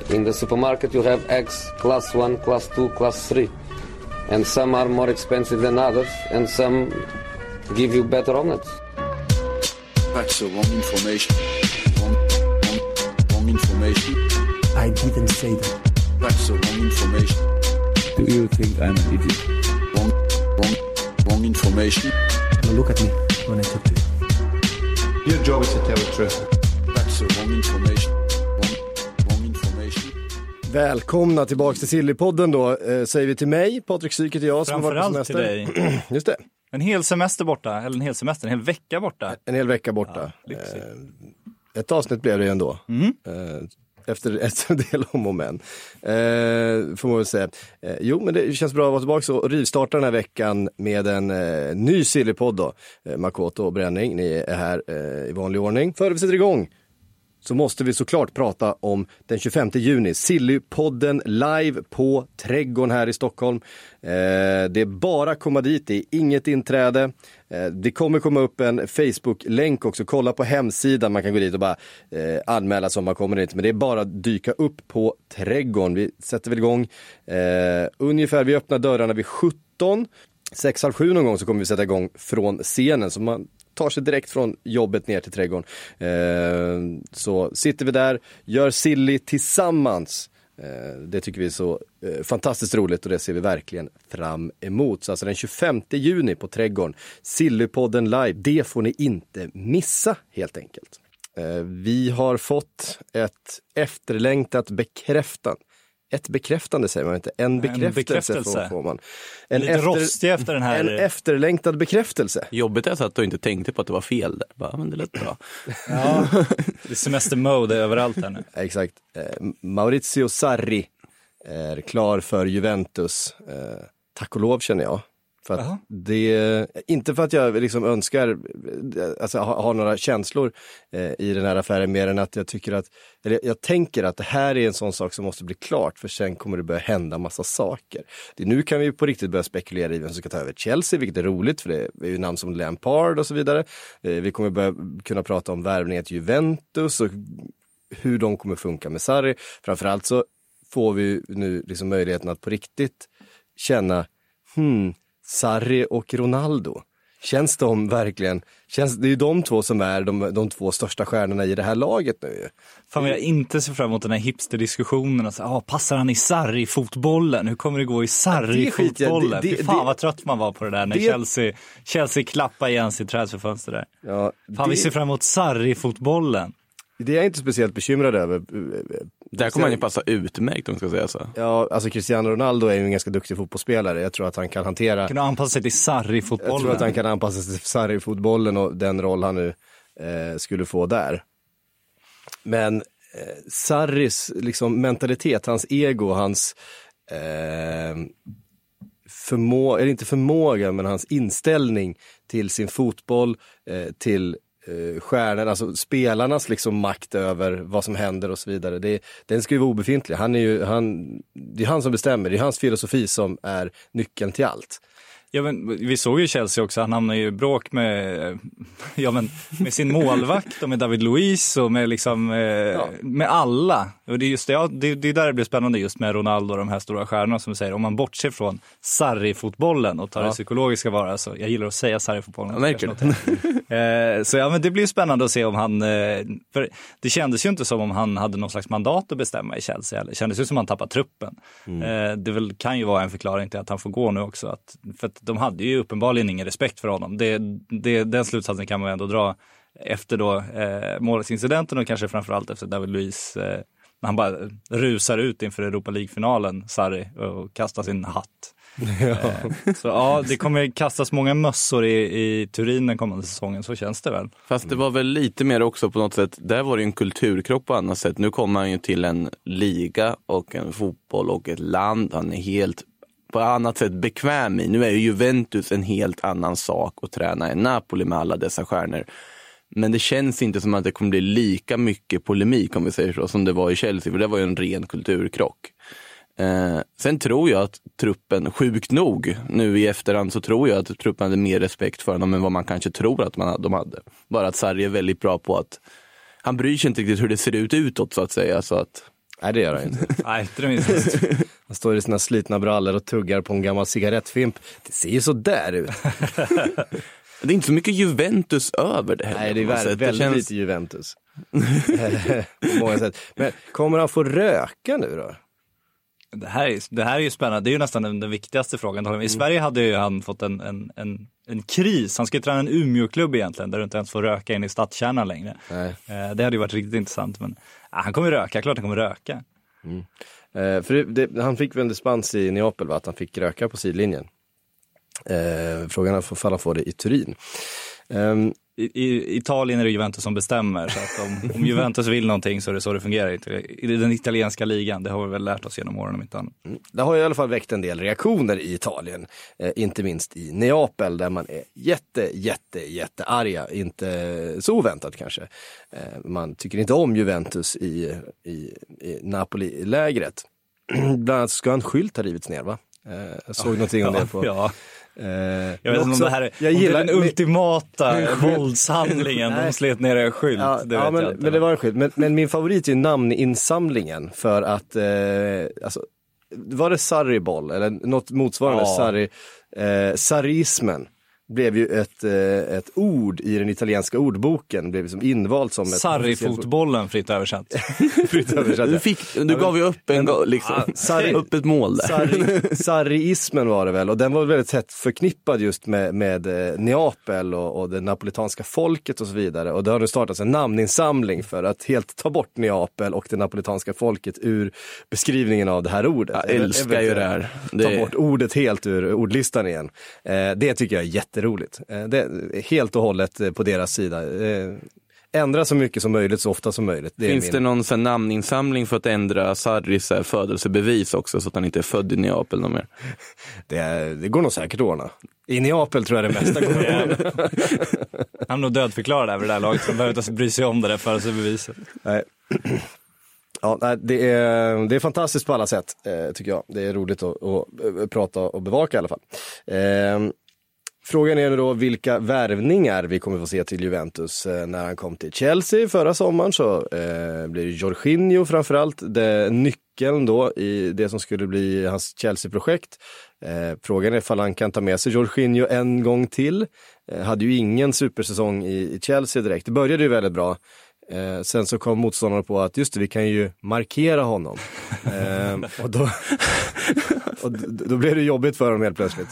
In the supermarket you have eggs class 1, class 2, class 3. And some are more expensive than others, and some give you better omelets. That's the wrong information. Wrong information. I didn't say that. That's the wrong information. Do you think I'm an idiot? Wrong information. Now look at me when I talk to you. Your job is to tell the truth. That's the wrong information. Wrong information. Välkomna tillbaka till Sillypodden då, säger vi till mig, Patrik Syk heter jag som har varit på semester. Framförallt till dig. Just det. En hel semester borta, eller en hel vecka borta. En hel vecka borta. Ja, ett avsnitt blev det ändå. Efter ett del om och men. Får man väl säga. Jo, men det känns bra att vara tillbaka och rivstarta den här veckan med en ny Sillypodd då. Makoto och Bränning, ni är här i vanlig ordning. Före vi sätter igång så måste vi såklart prata om den 25 juni. Sillypodden live på Trädgården här i Stockholm. Det är bara att komma dit, det är inget inträde. Det kommer komma upp en Facebook-länk också. Kolla på hemsidan, man kan gå dit och bara anmäla sig om man kommer dit. Men det är bara att dyka upp på Trädgården. Vi sätter väl igång ungefär, vi öppnar dörrarna vid 17. 6:30 någon gång så kommer vi sätta igång från scenen. Så man tar sig direkt från jobbet ner till Trädgården. Så sitter vi där, gör Silly tillsammans. Det tycker vi är så fantastiskt roligt och det ser vi verkligen fram emot. Så alltså den 25 juni på Trädgården, Sillypodden live, det får ni inte missa helt enkelt. Vi har fått ett efterlängtat bekräftande säger man inte. En bekräftelse. Får man. Lite rostig efter den här. En efterlängtad bekräftelse. Jobbigt är så att du inte tänkte på att det var fel där. Bara, men det lät bra. Ja, det är semestermode överallt här nu. Exakt. Maurizio Sarri är klar för Juventus. Tack och lov känner jag. För att det, inte för att jag liksom önskar, alltså har några känslor i den här affären mer än att jag tycker att, eller jag tänker att det här är en sån sak som måste bli klart för sen kommer det börja hända massa saker. Nu kan vi på riktigt börja spekulera i vem som ska ta över Chelsea, vilket är roligt för det är ju namn som Lampard och så vidare. Vi kommer börja kunna prata om värvningen till Juventus och hur de kommer funka med Sarri. Framförallt så får vi nu liksom möjligheten att på riktigt känna Sarri och Ronaldo. Känns de verkligen... det är ju de två som är de två största stjärnorna i det här laget nu. Fan, jag inte ser fram emot den här hipster-diskussionen. Alltså, passar han i Sarri-fotbollen? Hur kommer det gå i Sarri-fotbollen? Fy fan vad trött man var på det där när Chelsea klappade igen sitt transferfönster där. Ja, fan, vi ser fram emot Sarri-fotbollen. Det är jag inte speciellt bekymrad över. Där kommer han ju passa utmärkt om man ska säga så. Ja, alltså Cristiano Ronaldo är ju en ganska duktig fotbollsspelare. Jag tror att han kan hantera... Kan anpassa sig till Sarri-fotbollen? Jag tror att han kan anpassa sig till Sarri-fotbollen och den roll han nu skulle få där. Men Sarris liksom mentalitet, hans ego, hans eller inte förmåga, men hans inställning till sin fotboll, till stjärnan, alltså spelarnas liksom makt över vad som händer och så vidare. Den ska ju vara obefintlig. Det är han som bestämmer. Det är hans filosofi som är nyckeln till allt. Ja, men vi såg ju Chelsea också, han hamnade ju i bråk med sin målvakt och med David Luiz och med liksom med alla. Och det är just det är där det blir spännande just med Ronaldo och de här stora stjärnorna som du säger. Om man bortser från Sarri-fotbollen och tar det psykologiska vara, så jag gillar att säga Sarri-fotbollen. Ja, märker det. Så ja, men det blir spännande att se om han, för det kändes ju inte som om han hade någon slags mandat att bestämma i Chelsea, eller det kändes ju som att han tappade truppen. Det kan ju vara en förklaring till att han får gå nu också, för att de hade ju uppenbarligen ingen respekt för honom. Den slutsatsen kan man ändå dra efter då målsincidenten och kanske framförallt efter David Luiz när han bara rusar ut inför Europa League-finalen, Sarri, och kastar sin hatt. Så ja, det kommer kastas många mössor i Turin den kommande säsongen, så känns det väl. Fast det var väl lite mer också på något sätt, där var det en kulturkrock på annat sätt. Nu kommer han ju till en liga och en fotboll och ett land han är helt på annat sätt bekväm i. Nu är ju Juventus en helt annan sak att träna än Napoli med alla dessa stjärnor. Men det känns inte som att det kommer bli lika mycket polemik, om vi säger så, som det var i Chelsea, för det var ju en ren kulturkrock. Sen tror jag att truppen, sjukt nog nu i efterhand, så tror jag att truppen hade mer respekt för honom än vad man kanske tror att de hade. Bara att Sarri är väldigt bra på att han bryr sig inte riktigt hur det ser ut utåt, så att säga, så att Nej, det gör han inte. Nej, inte det minst. Han står i sina slitna brallor och tuggar på en gammal cigarettfimp. Det ser ju så där ut. Det är inte så mycket Juventus över det heller. Nej, det är väldigt lite Juventus. På många sätt. Men kommer han få röka nu då? Det här är ju spännande. Det är ju nästan den viktigaste frågan. I Sverige hade ju han fått en kris. Han ska ju träna en Umeå-klubb egentligen, där du inte ens får röka in i stadskärnan längre. Nej. Det hade ju varit riktigt intressant. Men han kommer röka, klart han kommer röka. För han fick väl en dispens i Neapel, va? Att han fick röka på sidlinjen. Frågan är ifall han får det i Turin. I Italien är det Juventus som bestämmer, så att om Juventus vill någonting så är det så det fungerar i den italienska ligan. Det har vi väl lärt oss genom åren om inte annat. Det har i alla fall väckt en del reaktioner i Italien, inte minst i Neapel, där man är jättearga, inte så oväntat kanske. Man tycker inte om Juventus i Napoli-lägret. Bland annat ska en skylt ha rivits ner, va? Jag såg någonting om det på... Ja. Jag vet inte om det här är den ultimata våldshandlingen. De slet ner en skylt. Ja, men det var en skylt. Men min favorit är namninsamlingen, för att alltså, var det Sarriboll eller något motsvarande? Sarrismen blev ju ett ord i den italienska ordboken, blev liksom invalt som ett... Sarri-fotbollen, fritt översatt. Du gav ju upp upp ett mål där. Sarriismen var det väl, och den var väldigt tätt förknippad just med Neapel och det napolitanska folket och så vidare. Och det har nu startats en namninsamling för att helt ta bort Neapel och det napolitanska folket ur beskrivningen av det här ordet. Jag älskar ju det här. Ta bort ordet helt ur ordlistan igen. Det tycker jag är jätteroligt. Det är helt och hållet på deras sida. Ändra så mycket som möjligt, så ofta som möjligt. Finns det någon sån namninsamling för att ändra Sarris födelsebevis också, så att han inte är född i Neapel någon mer? Det går nog säkert att ordna. I Neapel tror jag det mesta går att ordna. Han är nog dödförklarad över det där laget, så behöver inte bry sig om det där födelsebeviset. Nej. Ja, det är fantastiskt på alla sätt, tycker jag. Det är roligt att prata och bevaka i alla fall. Frågan är nu då vilka värvningar vi kommer få se till Juventus. När han kom till Chelsea förra sommaren så blir det Jorginho framförallt nyckeln då i det som skulle bli hans Chelsea-projekt. Frågan är ifall han kan ta med sig Jorginho en gång till. Hade ju ingen supersäsong i Chelsea direkt. Det började ju väldigt bra. Sen så kom motståndarna på att just det, vi kan ju markera honom. Och då blev det jobbigt för honom helt plötsligt.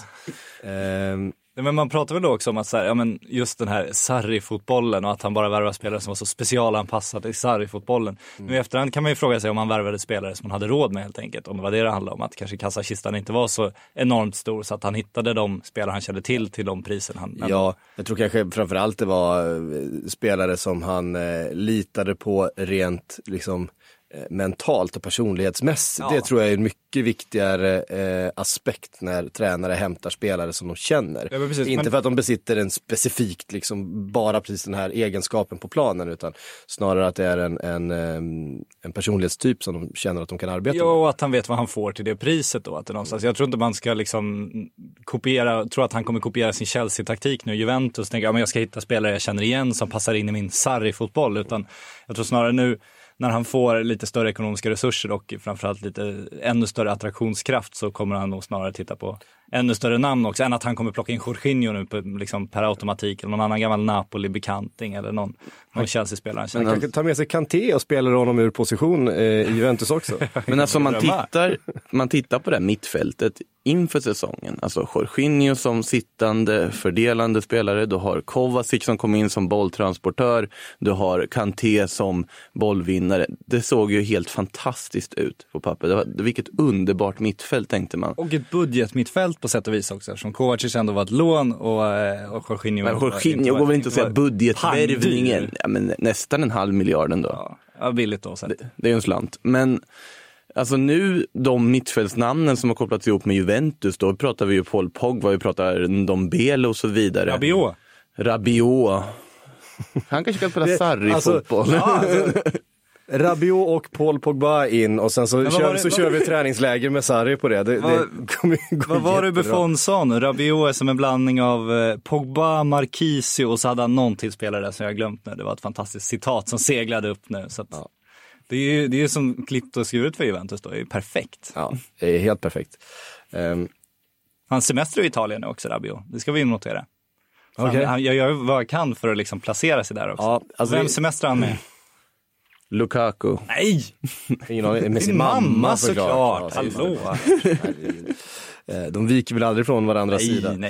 Men man pratar väl då också om att så här, ja, men just den här Sarri-fotbollen och att han bara värvar spelare som var så specialanpassade i Sarri-fotbollen. Nu i efterhand kan man ju fråga sig om han värvade spelare som han hade råd med helt enkelt. Om det var det handlade om, att kanske kassakistan inte var så enormt stor så att han hittade de spelare han kände till de prisen han... Ja, jag tror kanske framförallt det var spelare som han litade på rent liksom mentalt och personlighetsmässigt. Ja. Det tror jag är en mycket viktigare aspekt när tränare hämtar spelare som de känner. Ja, precis, inte för att de besitter en specifikt liksom bara precis den här egenskapen på planen, utan snarare att det är en personlighetstyp som de känner att de kan arbeta med. Och att han vet vad han får till det priset då. Att det någonstans. Jag tror inte man ska liksom tror att han kommer kopiera sin Chelsea-taktik nu. Juventus tänker jag ska hitta spelare jag känner igen som passar in i min Sarri-fotboll, utan jag tror snarare nu när han får lite större ekonomiska resurser och framförallt lite ännu större attraktionskraft, så kommer han nog snarare titta på ännu större namn också, än att han kommer plocka in Jorginho nu på, liksom per automatik, eller någon annan gammal Napoli-bekanting eller någon Chelsea-spelare. Han kanske tar med sig Kanté och spelar honom ur position i Juventus också. Men alltså man tittar på det här mittfältet inför säsongen. Alltså Jorginho som sittande fördelande spelare, du har Kovacic som kom in som bolltransportör, du har Kanté som bollvinnare. Det såg ju helt fantastiskt ut på papper. Vilket underbart mittfält, tänkte man. Och ett budgetmittfält på sätt och vis också, som Kovacic ändå var ett lån och Jorginho... Men Jorginho går väl inte att säga budgetvärvningen. Ja, men nästan 500 miljoner ändå. Ja, billigt då. Det är ju en slant. Men alltså nu, de mittfältsnamnen som har kopplats ihop med Juventus, då pratar vi ju Paul Pogba, vi pratar Dombele och så vidare. Rabiot. Han kanske kan spela Sarri-fotboll. Rabiot och Paul Pogba in, och sen så kör vi träningsläger med Sarri på det. Vad var det Buffon sa nu? Rabiot är som en blandning av Pogba, Marquisio och så hade han någon till spelare som jag glömt nu. Det var ett fantastiskt citat som seglade upp nu. Så att... Det är ju som klippt och skuret för Juventus då, det är ju perfekt. Ja, det är helt perfekt. Hans semester i Italien är också Rabiot, det ska vi notera. Okay. Jag gör vad jag kan för att liksom placera sig där också. Ja, alltså vem semestrar han med? Lukaku. Nej! Med sin mamma såklart. Ja, hallå. De viker väl aldrig från varandras sida. Nej.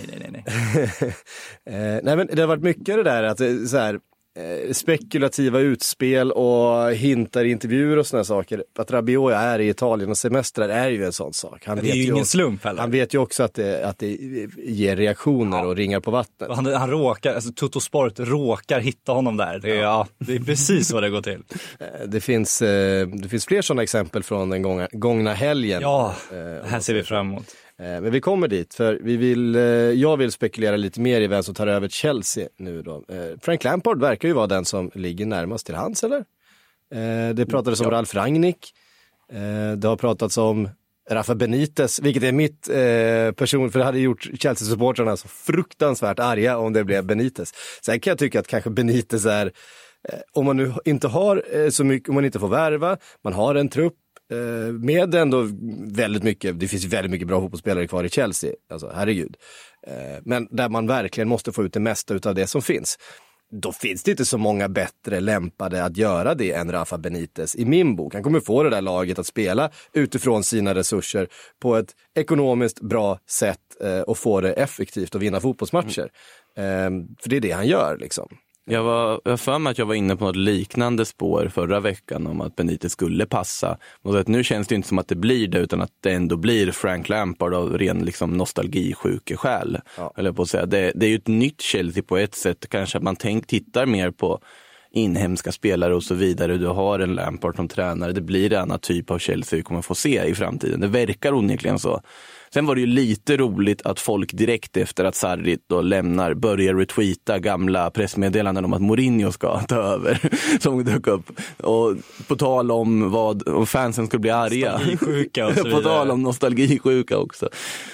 Nej, men det har varit mycket det där att så här, spekulativa utspel och hintar i intervjuer och såna saker. Att Rabiot är i Italien och semestrar är ju en sån sak. Det är ju ingen slump heller. Han vet ju också att det ger reaktioner och ringar på vattnet. Han råkar, alltså Tutto Sport råkar hitta honom där. Det är precis vad det går till. Det finns fler sådana exempel från den gångna helgen. Ja, här ser vi fram emot. Men vi kommer dit, för jag vill spekulera lite mer i vem som tar över Chelsea nu då. Frank Lampard verkar ju vara den som ligger närmast till hands, eller? Det pratades om Ralf Rangnick. Det har pratats om Rafa Benitez, vilket är mitt person, för det hade gjort Chelsea-supportrarna så fruktansvärt arga om det blev Benitez. Sen kan jag tycka att kanske Benitez är, om man nu inte har så mycket, om man inte får värva, man har en trupp, med ändå väldigt mycket, det finns väldigt mycket bra fotbollsspelare kvar i Chelsea, alltså herregud, men där man verkligen måste få ut det mesta av det som finns, då finns det inte så många bättre lämpade att göra det än Rafa Benitez i min bok. Han kommer få det där laget att spela utifrån sina resurser på ett ekonomiskt bra sätt och få det effektivt och vinna fotbollsmatcher, för det är det han gör liksom. Jag för mig att jag var inne på något liknande spår förra veckan om att Benitez skulle passa. Och att nu känns det inte som att det blir det, utan att det ändå blir Frank Lampard av ren liksom nostalgisjukeskäl. Ja. Eller på att säga. Det är ju ett nytt Chelsea på ett sätt. Kanske att man tittar mer på inhemska spelare och så vidare. Du har en Lampard som tränare. Det blir en annan typ av Chelsea vi kommer få se i framtiden. Det verkar onekligen så. Sen var det ju lite roligt att folk direkt efter att Sarri då lämnar börjar retweeta gamla pressmeddelanden om att Mourinho ska ta över som dök upp. Och på tal om om fansen skulle bli arga. Nostalgisjuka och så vidare. På tal om nostalgisjuka också.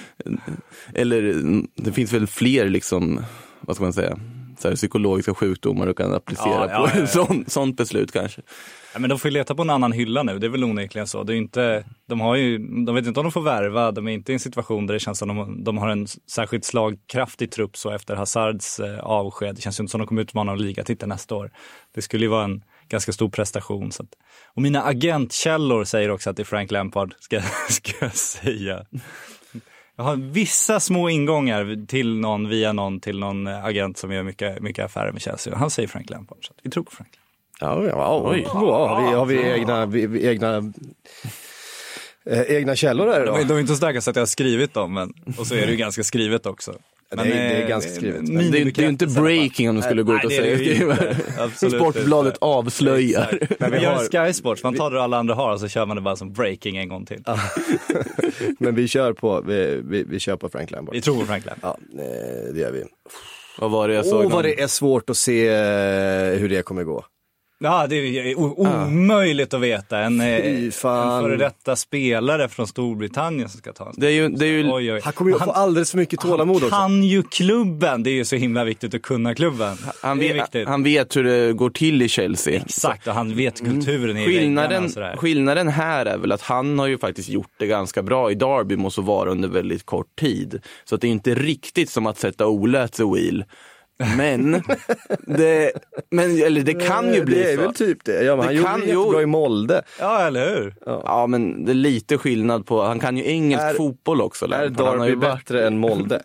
Eller det finns väl fler liksom, vad ska man säga, så här, psykologiska sjukdomar du kan applicera på ett sånt beslut kanske. Ja, men de får ju leta på en annan hylla nu, det är väl onekligen så. Det är inte, de vet inte om de får värva, de är inte i en situation där det känns som de har en särskilt slagkraftig trupp så efter Hazards avsked. Det känns ju inte som de kommer utmana en ligatitel nästa år. Det skulle ju vara en ganska stor prestation. Så att, och mina agentkällor säger också att det är Frank Lampard, ska jag säga. Jag har vissa små ingångar till någon, via någon, till någon agent som gör mycket affärer med Chelsea. Han säger Frank Lampard, så vi tror på Frank Lampard. Har vi egna källor där då? De är inte så starka så att jag har skrivit dem, men, och så är det ju ganska skrivet också. Men det är ganska skrivet. Det är ju inte breaking om du skulle gå ut och säga Sportbladet avslöjar. Men vi gör Sky Sports, man tar det alla andra har och så kör man det bara som breaking en gång till. Men vi kör på Frank Lampard. Vi tror på Frank Lampard. Ja, det gör vi. Vad var det jag såg? Vad det är svårt att se hur det kommer gå. Ja, det är omöjligt att veta. En före detta spelare från Storbritannien som ska ta. Det är ju oj. Han kommer ju få alldeles för mycket tålamod också. Han kan ju klubben. Det är ju så himla viktigt att kunna klubben. Han vet hur det går till i Chelsea. Exakt, och han vet kulturen i väggarna och sådär. Skillnaden här är väl att han har ju faktiskt gjort det ganska bra i Derby, måste vara under väldigt kort tid. Så att det är inte riktigt som att sätta Ole till Wheel. Men det kan ju bli så. Det är väl typ det. Ja, men han gjorde jättebra i Molde. Ja, eller hur? Ja, men det är lite skillnad på. Han kan ju engelsk fotboll också. Är Derby bättre än Molde?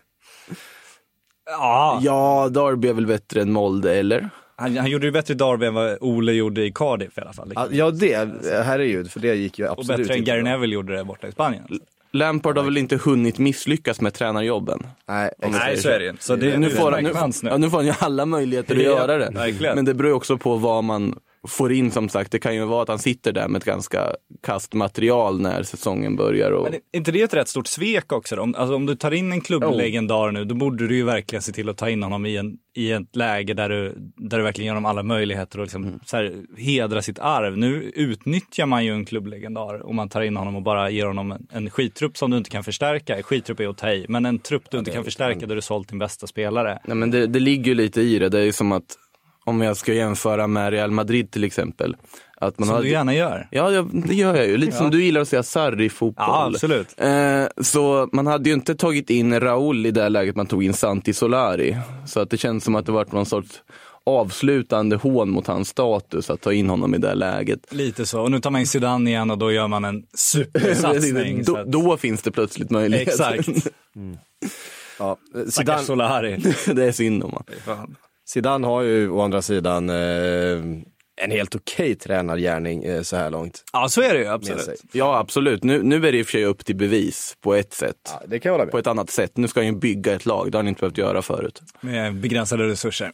Ja, Derby är väl bättre än Molde, eller? Han gjorde ju bättre i Derby än vad Ole gjorde i Cardiff i alla fall. Ja, det herregud, för det gick ju absolut. Och bättre än Gary Neville gjorde det borta i Spanien. Lampard har väl inte hunnit misslyckas med tränarjobben. Nej, så är det inte. Så nu får han ju alla möjligheter att göra det. Verkligen. Men det beror också på vad man får in, som sagt. Det kan ju vara att han sitter där med ett ganska kastmaterial när säsongen börjar. Och... Men är inte det ett rätt stort svek också? Om du tar in en klubblegendar nu, då borde du ju verkligen se till att ta in honom i ett läge där du verkligen ger honom alla möjligheter och liksom, så här, hedra sitt arv. Nu utnyttjar man ju en klubblegendar om man tar in honom och bara ger honom en skittrupp som du inte kan förstärka. Skittrupp är att ta i, men en trupp du inte kan förstärka där du sålt din bästa spelare. Nej, men det ligger ju lite i det. Det är ju som att om jag ska jämföra med Real Madrid till exempel. Att man som du gärna gör. Ja, det gör jag ju. Lite som du gillar att säga Sarri-fotboll. Ja, absolut. Så man hade ju inte tagit in Raúl i det här läget, man tog in Santi Solari. Så att det känns som att det varit någon sorts avslutande hån mot hans status att ta in honom i det här läget. Lite så. Och nu tar man in Zidane igen och då gör man en supersatsning. Då finns det plötsligt möjlighet. Exakt. Ja, Zidane Solari. Det är synd om man. Zidane har ju å andra sidan en helt okej tränargärning så här långt. Ja, så är det ju, absolut. Ja, absolut. Nu är det i och för sig upp till bevis på ett sätt. Ja, det kan jag hålla med. På ett annat sätt. Nu ska han ju bygga ett lag. Det har han inte behövt göra förut. Med begränsade resurser.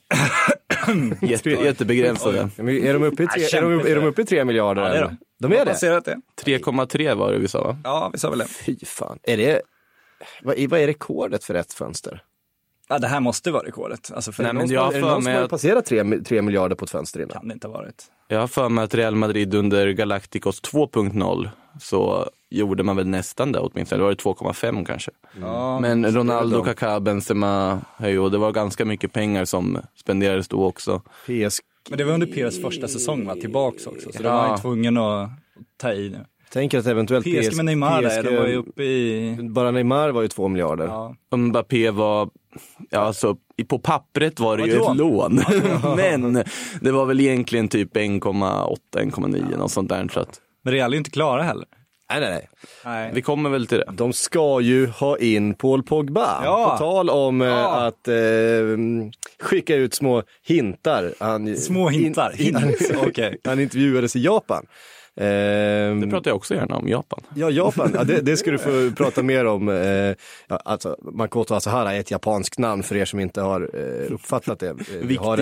Jättebegränsade. Är de uppe i 3 miljarder? Ja, det är de är det? 3,3 var det vi sa, va? Ja, vi sa väl det. Fy fan. Vad är rekordet för rätt fönster? Ja, det här måste vara rekordet. Alltså för Nej, men Är det någon som har passerat 3 miljarder på ett fönster innan? kan det inte ha varit. Jag har för mig att Real Madrid under Galacticos 2.0 så gjorde man väl nästan det åtminstone. Det var det 2,5 kanske. Ja, men Ronaldo, Kaká, Benzema, och det var ganska mycket pengar som spenderades då också. PSG. Men det var under PS första säsong, va? Tillbaks också. Så det var ju tvungen att ta i nu. Tänker att eventuellt PSG med Neymar där, de var ju uppe i... Bara Neymar var ju 2 miljarder. Ja. Mbappé var, alltså på pappret var det ju ett lån. Men det var väl egentligen typ 1,8, 1,9 och sånt där. Så att... Men Real är ju inte klara heller. Nej. Vi kommer väl till det. De ska ju ha in Paul Pogba. Ja. På tal om att skicka ut små hintar. Små hintar? Okej. Han intervjuades i Japan. Det pratar jag också gärna om, Japan. Ja, Japan. Ja, det ska du få prata mer om. Alltså, Makoto Asahara är ett japanskt namn för er som inte har uppfattat det. Vi har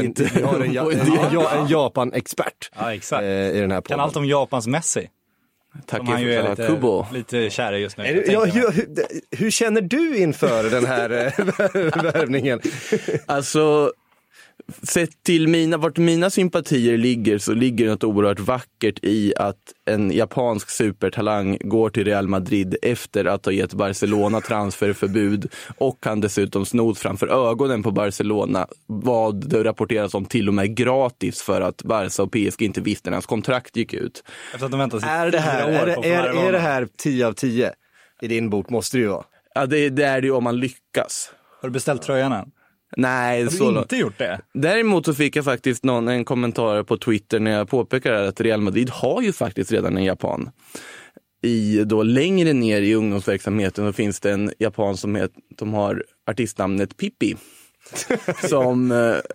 en Japan-expert i den här podden. Kan allt om Japans Messi? Tack Han ju är Kubo. lite kär just nu. Hur känner du inför den här värvningen? Alltså, sett till vart mina sympatier ligger så ligger det något oerhört vackert i att en japansk supertalang går till Real Madrid efter att ha gett Barcelona transferförbud och kan dessutom snod framför ögonen på Barcelona vad det rapporteras om till och med gratis för att Barca och PSG inte visste när hans kontrakt gick ut. Efter att de väntar sig Är det här 10 av 10 i din bok? Måste det ju vara. Ja, det är det ju om man lyckas. Har du beställt tröjan än? Nej, har du inte gjort det? Däremot så fick jag faktiskt en kommentar på Twitter när jag påpekade att Real Madrid har ju faktiskt redan en japan. Då längre ner i ungdomsverksamheten så finns det en japan som har artistnamnet Pippi. som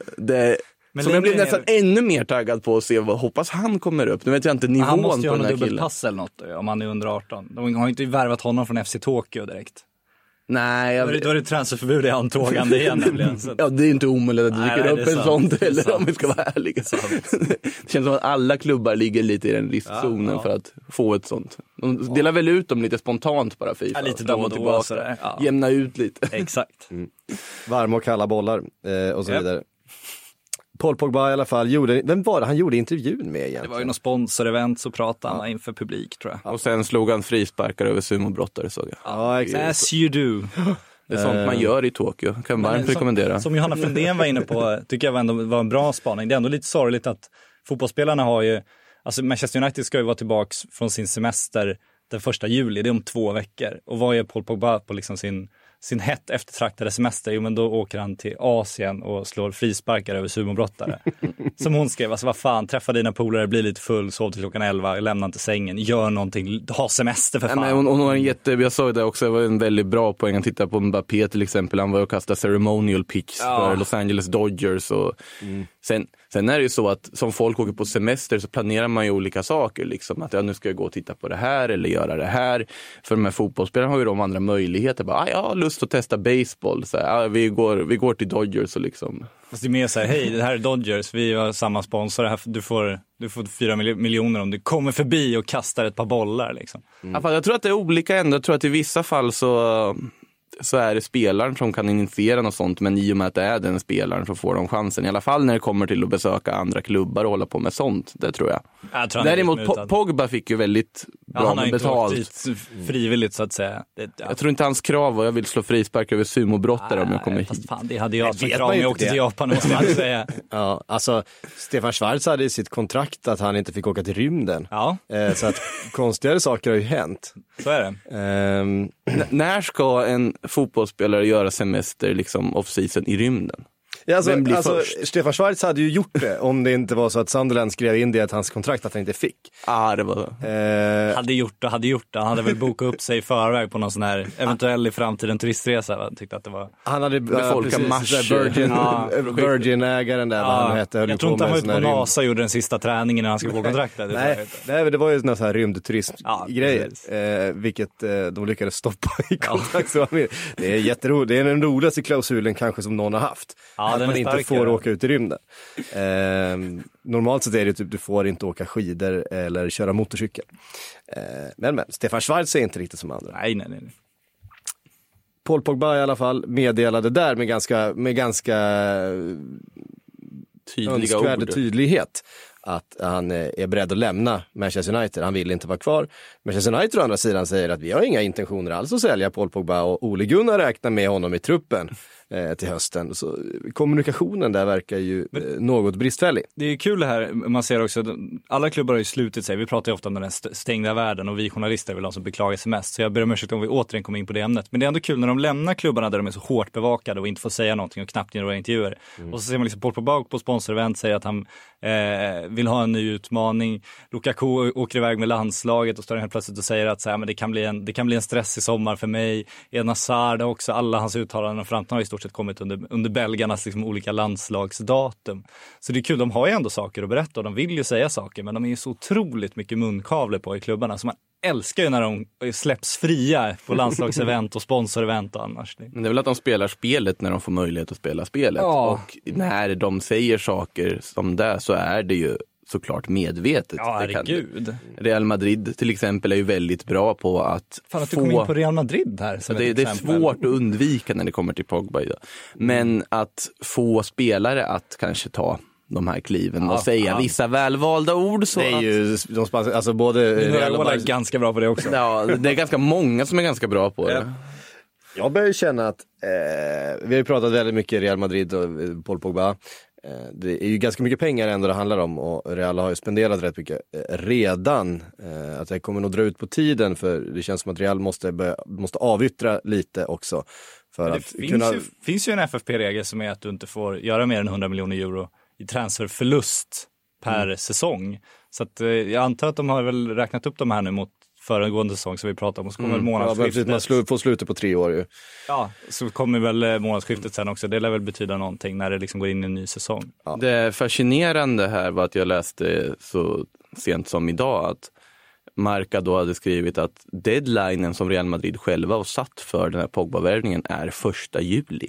jag blir nästan ännu mer taggad på att se hoppas han kommer upp. Nu vet jag inte nivån på den här killen. Han måste ju ha en dubbelpass eller något om han är under 18. De har ju inte värvat honom från FC Tokyo direkt. Nej, då är det transferförbud i antågande igen nämligen. Så. Ja, det är inte omöjligt att det dyker upp en sån eller om vi ska vara ärliga. Det känns som att alla klubbar ligger lite i den riskzonen för att få ett sånt. De delar väl ut dem lite spontant bara FIFA. Lite där och tillbaka. Jämna ut lite. Exakt. Varma och kalla bollar och så vidare. Paul Pogba i alla fall vem var det han gjorde intervjun med egentligen? Det var ju någon sponsorevent så pratade han inför publik tror jag. Och sen slog han frisparkar över sumobrottare såg jag. Ja, exakt. As you do. Det är sånt man gör i Tokyo. Kan varmt rekommendera. Som Johanna Fredén var inne på tycker jag var en bra spaning. Det är ändå lite sorgligt att fotbollsspelarna har ju, alltså Manchester United ska ju vara tillbaks från sin semester den 1 juli, det är om 2 veckor. Och vad är Paul Pogba på liksom sin hett eftertraktade semester? Jo, men då åker han till Asien och slår frisparkar över sumobrottare. Som hon skrev, alltså vad fan, träffa dina polare, bli lite full, sov till klockan 11, lämna inte sängen, gör någonting, ha semester för fan. Nej, hon har jag sa det också, det var en väldigt bra poäng att titta på Mbappé till exempel, han var och kastade ceremonial pitch för Los Angeles Dodgers och sen är det ju så att som folk åker på semester så planerar man ju olika saker liksom, att nu ska jag gå och titta på det här eller göra det här. För de här fotbollsspelarna har ju de andra möjligheter, bara, jag har lust att testa baseball, så här, vi går till Dodgers och liksom. Fast det är mer så här, hej, det här är Dodgers, vi har samma sponsor, här, du får 4 miljoner om du kommer förbi och kastar ett par bollar liksom. Jag tror att det är olika ändå, jag tror att i vissa fall så är det spelaren som kan initiera något sånt, men i och med att det är den spelaren så får de chansen. I alla fall när det kommer till att besöka andra klubbar och hålla på med sånt, det tror jag. Däremot Pogba fick ju väldigt bra han har med inte betalt. åkt dit frivilligt så att säga. Jag tror inte hans krav var jag vill slå frispark över sumobrottare om jag kommer hit. Fast fan, det hade jag som vet krav man när ju jag inte åkte det. till Japan, måste jag säga. Ja, alltså Stefan Schwarz hade i sitt kontrakt att han inte fick åka till rymden. Ja, Så att konstigare saker har ju hänt. så är det. När ska en fotbollsspelare göra semester liksom off-season i rymden? Ja, Vem blir först? Stefan Schwarz hade ju gjort det om det inte var så att Sunderland skrev in det att hans kontrakt att han inte fick. Det var... Hade gjort det. Han hade väl bokat upp sig i förväg på någon sån här eventuell i framtiden turistresa. Jag tyckte att det var... Han hade Befolka Mars. Virgin-ägaren där, vad han hette. Jag tror inte han var ute på NASA och gjorde den sista träningen när han skulle få kontraktet. Nej, det var ju någon sån här rymdturism-grejer. Ja, Vilket de lyckades stoppa i kontrakt. Så det är jätteroligt. Det är den roligaste klausulen kanske som någon har haft. Ja, att den man är inte starkare. får åka ut i rymden. Normalt sett är det typ du får inte åka skidor eller köra motorcykel. Men Stefan Schwarz är inte riktigt som andra. Nej. Paul Pogba i alla fall meddelade där med ganska Tydliga önskvärd ord. tydlighet att han är beredd att lämna Manchester United. Han vill inte vara kvar. Manchester United å andra sidan säger att vi har inga intentioner alls att sälja Paul Pogba, och Ole Gunnar räknar med honom i truppen till hösten. Så kommunikationen där verkar ju något bristfällig. Det är kul det här, man ser också, alla klubbar har ju slutit sig. Vi pratar ju ofta om den stängda världen och vi journalister är väl de som beklagar sig mest. Så jag ber om ursäkt om vi återigen kommer in på det ämnet. Men det är ändå kul när de lämnar klubbarna där de är så hårt bevakade och inte får säga någonting och knappt ge några intervjuer. Och så ser man liksom Paul Pogba på sponsorevent säger att han vill ha en ny utmaning. Lukaku åker iväg med landslaget och står helt plötsligt och säger att så här, men det kan bli en stressig sommar för mig. Eden Hazard också, alla hans uttalanden och framtiden har i stort sett kommit under belgarnas liksom olika landslagsdatum. Så det är kul, de har ju ändå saker att berätta och de vill ju säga saker, men de är ju så otroligt mycket munkavle på i klubbarna, så man älskar ju när de släpps fria på landslagsevent och sponsorevent och annars. Men det är väl att de spelar spelet när de får möjlighet att spela spelet. Ja. Och när de säger saker som det så är det ju såklart medvetet. Ja, herregud. Real Madrid till exempel är ju väldigt bra på att Fan att du kom in på Real Madrid här. Så det är svårt att undvika när det kommer till Pogba idag. Men att få spelare att kanske ta de här kliven och säga vissa välvalda ord. Så det är ju alltså både Real och är ganska bra på det också. Ja, det är ganska många som är ganska bra på det. Jag börjar känna att vi har ju pratat väldigt mycket Real Madrid och Paul Pogba. Det är ju ganska mycket pengar ändå det handlar om, och Real har ju spenderat rätt mycket redan. Att det kommer nog dra ut på tiden, för det känns som att Real måste avyttra lite också. För det att finns ju en FFP-regel som är att du inte får göra mer än 100 miljoner euro i transferförlust per säsong. Så att, jag antar att de har väl räknat upp de här nu mot föregående säsong som vi pratade om, och så kommer månadsskiftet. Man får slutet på 3 år ju. Ja, så kommer väl månadsskiftet sen också. Det lär väl betyda någonting när det liksom går in i en ny säsong. Ja. Det fascinerande här var att jag läste så sent som idag att Marca då hade skrivit att deadlinen som Real Madrid själva har satt för den här Pogba-värvningen är 1 juli.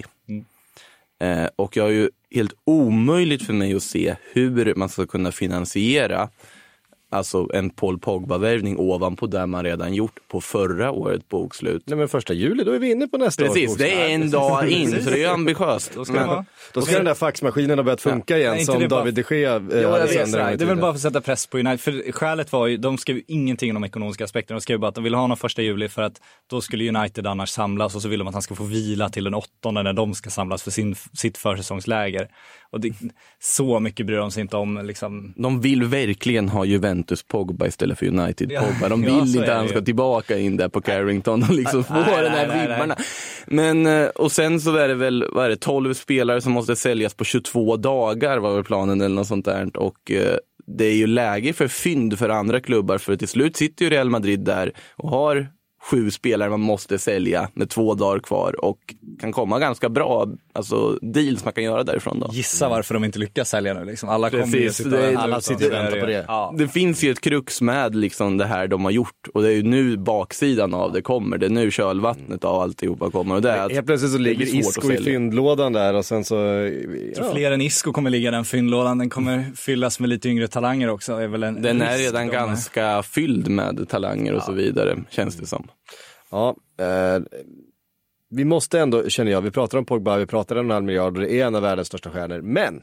Och jag är ju helt omöjligt för mig att se hur man ska kunna finansiera alltså en Paul Pogba-värvning ovanpå där man redan gjort på förra året bokslut. Nej, men 1 juli, då är vi inne på nästa år. Precis, det är en dag in, så det är ju ambitiöst. Då ska den där faxmaskinen ha börjat funka igen, som David de Gea. Det är väl bara för att sätta press på United. För skälet var ju, de skrev ingenting om de ekonomiska aspekterna. De skrev bara att de ville ha någon 1 juli för att då skulle United annars samlas, och så vill de att han ska få vila till den 8:e när de ska samlas för sitt försäsongsläger. Och det, så mycket bryr de sig inte om liksom. De vill verkligen ha Juventus Pogba istället för United Pogba. De vill inte att han ska tillbaka in där på Carrington och liksom få den här vibbarna. Men, och sen så är det väl 12 spelare som måste säljas på 22 dagar var väl planen eller något sånt där. Och det är ju läge för fynd för andra klubbar, för till slut sitter ju Real Madrid där och har 7 spelare man måste sälja med 2 dagar kvar, och kan komma ganska bra deals man kan göra därifrån då. Gissa varför de inte lyckas sälja nu liksom. Alla sitter och väntar på det. Ja. Det finns ju ett krux med liksom det här de har gjort, och det är ju nu baksidan av det kommer. Det är nu kölvattnet av alltihopa kommer, och det är att helt plötsligt så ligger Isco i fyndlådan där, och sen så fler än Isco kommer ligga i den fyndlådan. Den kommer fyllas med lite yngre talanger också. Den är redan ganska fylld med talanger och så vidare, känns det som. Ja, vi måste ändå, känner jag, vi pratar om Pogba, vi pratar om 1,5 miljard och det är en av världens största stjärnor, men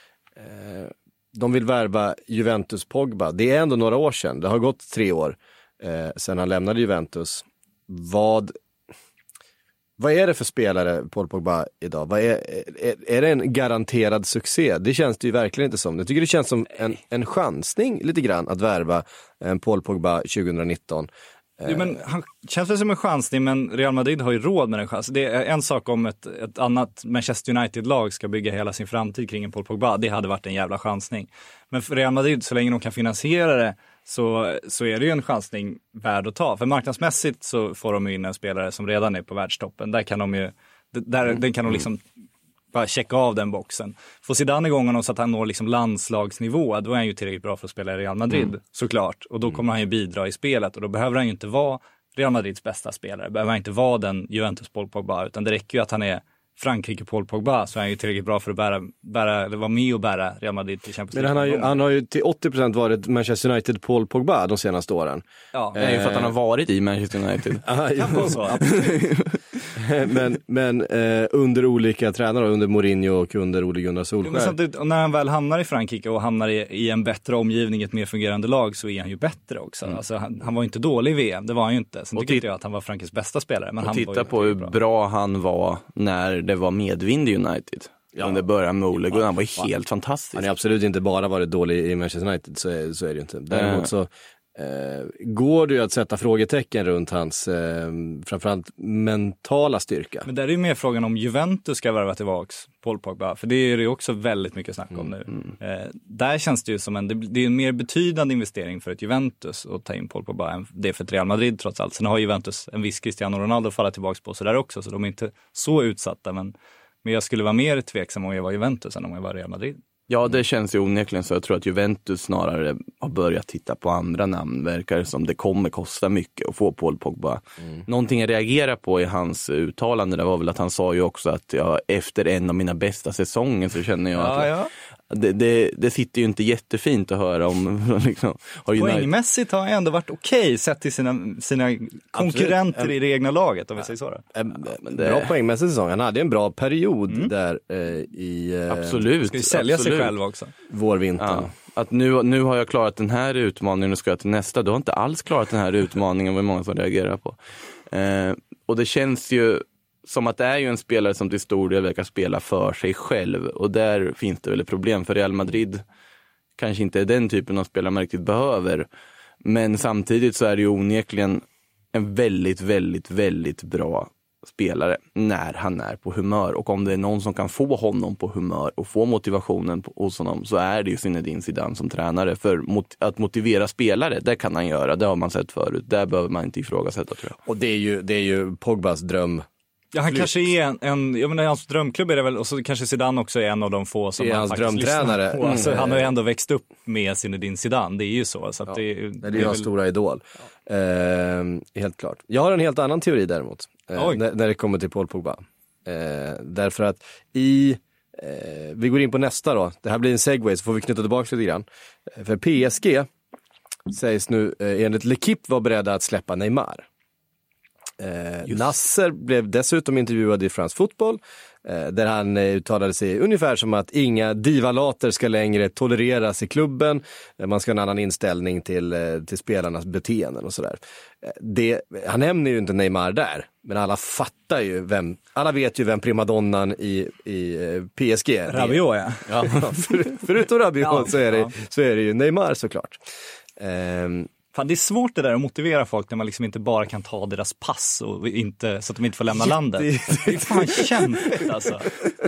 de vill värva Juventus Pogba. Det är ändå några år sedan, det har gått 3 år. sen han lämnade Juventus. Vad är det för spelare Paul Pogba idag? Är det en garanterad succé? Det känns det ju verkligen inte som. Jag tycker det känns som en chansning lite grann att värva en Paul Pogba 2019. Jo, men han känns väl som en chansning, men Real Madrid har ju råd med en chans. Det är en sak om ett annat Manchester United-lag ska bygga hela sin framtid kring en Paul Pogba. Det hade varit en jävla chansning. Men för Real Madrid, så länge de kan finansiera det, så är det ju en chansning värd att ta. För marknadsmässigt så får de ju in en spelare som redan är på världstoppen. Där kan de ju, den kan de liksom bara checka av den boxen. Får Zidane igång honom så att han når liksom landslagsnivå, då är han ju tillräckligt bra för att spela i Real Madrid, såklart. Och då kommer han ju bidra i spelet, och då behöver han ju inte vara Real Madrids bästa spelare. Behöver han inte vara den Juventus Paul Pogba, utan det räcker ju att han är Frankrike Paul Pogba, så är han ju tillräckligt bra för att vara med och bära Real Madrid till Champions League. Men han har ju till 80% varit Manchester United Paul Pogba de senaste åren. Ja, Det är ju för att han har varit i Manchester United. men under olika tränare, under Mourinho och under Ole Gunnar Solskjær. Men samtidigt, när han väl hamnar i Frankrike och hamnar i en bättre omgivning, ett mer fungerande lag, så är han ju bättre också. Alltså, han var ju inte dålig i VM, det var han ju inte. Sen tycker inte jag att han var Frankrikes bästa spelare. Men och han titta var på hur bra han var när det var medvind i United. Under början med Ole Gunnar, han var helt fantastisk. Han är absolut inte bara varit dålig i Manchester United, så är det ju inte. Däremot så går det ju att sätta frågetecken runt hans framförallt mentala styrka. Men där är ju mer frågan om Juventus ska värva tillbaks Paul Pogba, för det är det också väldigt mycket snack om nu. Där känns det ju som det är en mer betydande investering för ett Juventus att ta in Paul Pogba än det är för ett Real Madrid trots allt. Sen har Juventus en viss Cristiano Ronaldo att falla tillbaks på så där också, så de är inte så utsatta, men jag skulle vara mer tveksam om jag var Juventus än om jag var Real Madrid. Ja, det känns ju onekligen så. Jag tror att Juventus snarare har börjat titta på andra namn. Verkar som det kommer kosta mycket att få Paul Pogba. Någonting jag reagerar på i hans uttalande där var väl att han sa ju också att efter en av mina bästa säsonger så känner jag att det sitter ju inte jättefint att höra om. Liksom, poängmässigt har han ändå varit okej sett till sina konkurrenter i det egna laget, om vi säger så. Bra poängmässig säsong. Han hade en bra period där absolut. Ska ju sälja sig själv också. Vårvintern. Ja. Att nu har jag klarat den här utmaningen och ska jag till nästa. Du har inte alls klarat den här utmaningen, vad många som reagerar på. Och det känns ju som att det är ju en spelare som till stor del verkar spela för sig själv. Och där finns det väl ett problem, för Real Madrid kanske inte är den typen av spelare man riktigt behöver. Men samtidigt så är det ju onekligen en väldigt, väldigt, väldigt bra spelare när han är på humör. Och om det är någon som kan få honom på humör och få motivationen hos honom, så är det ju Zinedine Zidane som tränare. För att motivera spelare, det kan han göra. Det har man sett förut. Där behöver man inte ifrågasätta, tror jag. Och det är ju Pogbas dröm. Ja, han kanske är jag menar, hans drömklubb är det väl, och så kanske Zidane också är en av de få som är han hans faktiskt drömtränare. På. Alltså, han har ju ändå växt upp med Zinedine Zidane, det är ju så. Så att det är hans stora idol. Helt klart. Jag har en helt annan teori däremot, när det kommer till Paul Pogba. Därför att vi går in på nästa då. Det här blir en segway, så får vi knyta tillbaka lite grann. För PSG sägs nu enligt L'Equipe vara beredda att släppa Neymar. Nasser blev dessutom intervjuad i France Football, där han uttalade sig ungefär som att inga divalater ska längre tolereras i klubben. Man ska ha en annan inställning till spelarnas beteenden och sådär. Han nämner ju inte Neymar där, men alla vet ju vem primadonnan i PSG är. Rabiot, ja. Förutom Rabiot så är det ju Neymar, såklart. Fan, det är svårt det där att motivera folk när man liksom inte bara kan ta deras pass och inte, så att de inte får lämna landet. Det är fan kämpigt alltså.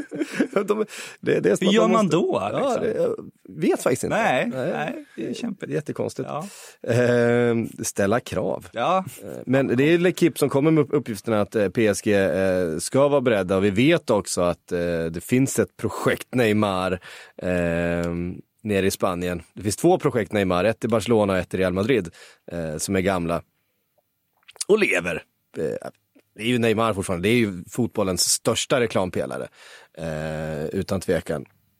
Hur gör man då? Liksom? Jag vet faktiskt inte. Nej, det är kämpigt. Det är jättekonstigt. Ja. Ställa krav. Ja. Men det är L'Equipe som kommer med uppgifterna att PSG ska vara beredda. Och vi vet också att det finns ett projekt Neymar nere i Spanien. Det finns 2 projekt Neymar, ett i Barcelona och ett i Real Madrid, som är gamla och lever. Det är ju Neymar fortfarande, det är ju fotbollens största reklampelare, utan tvekan.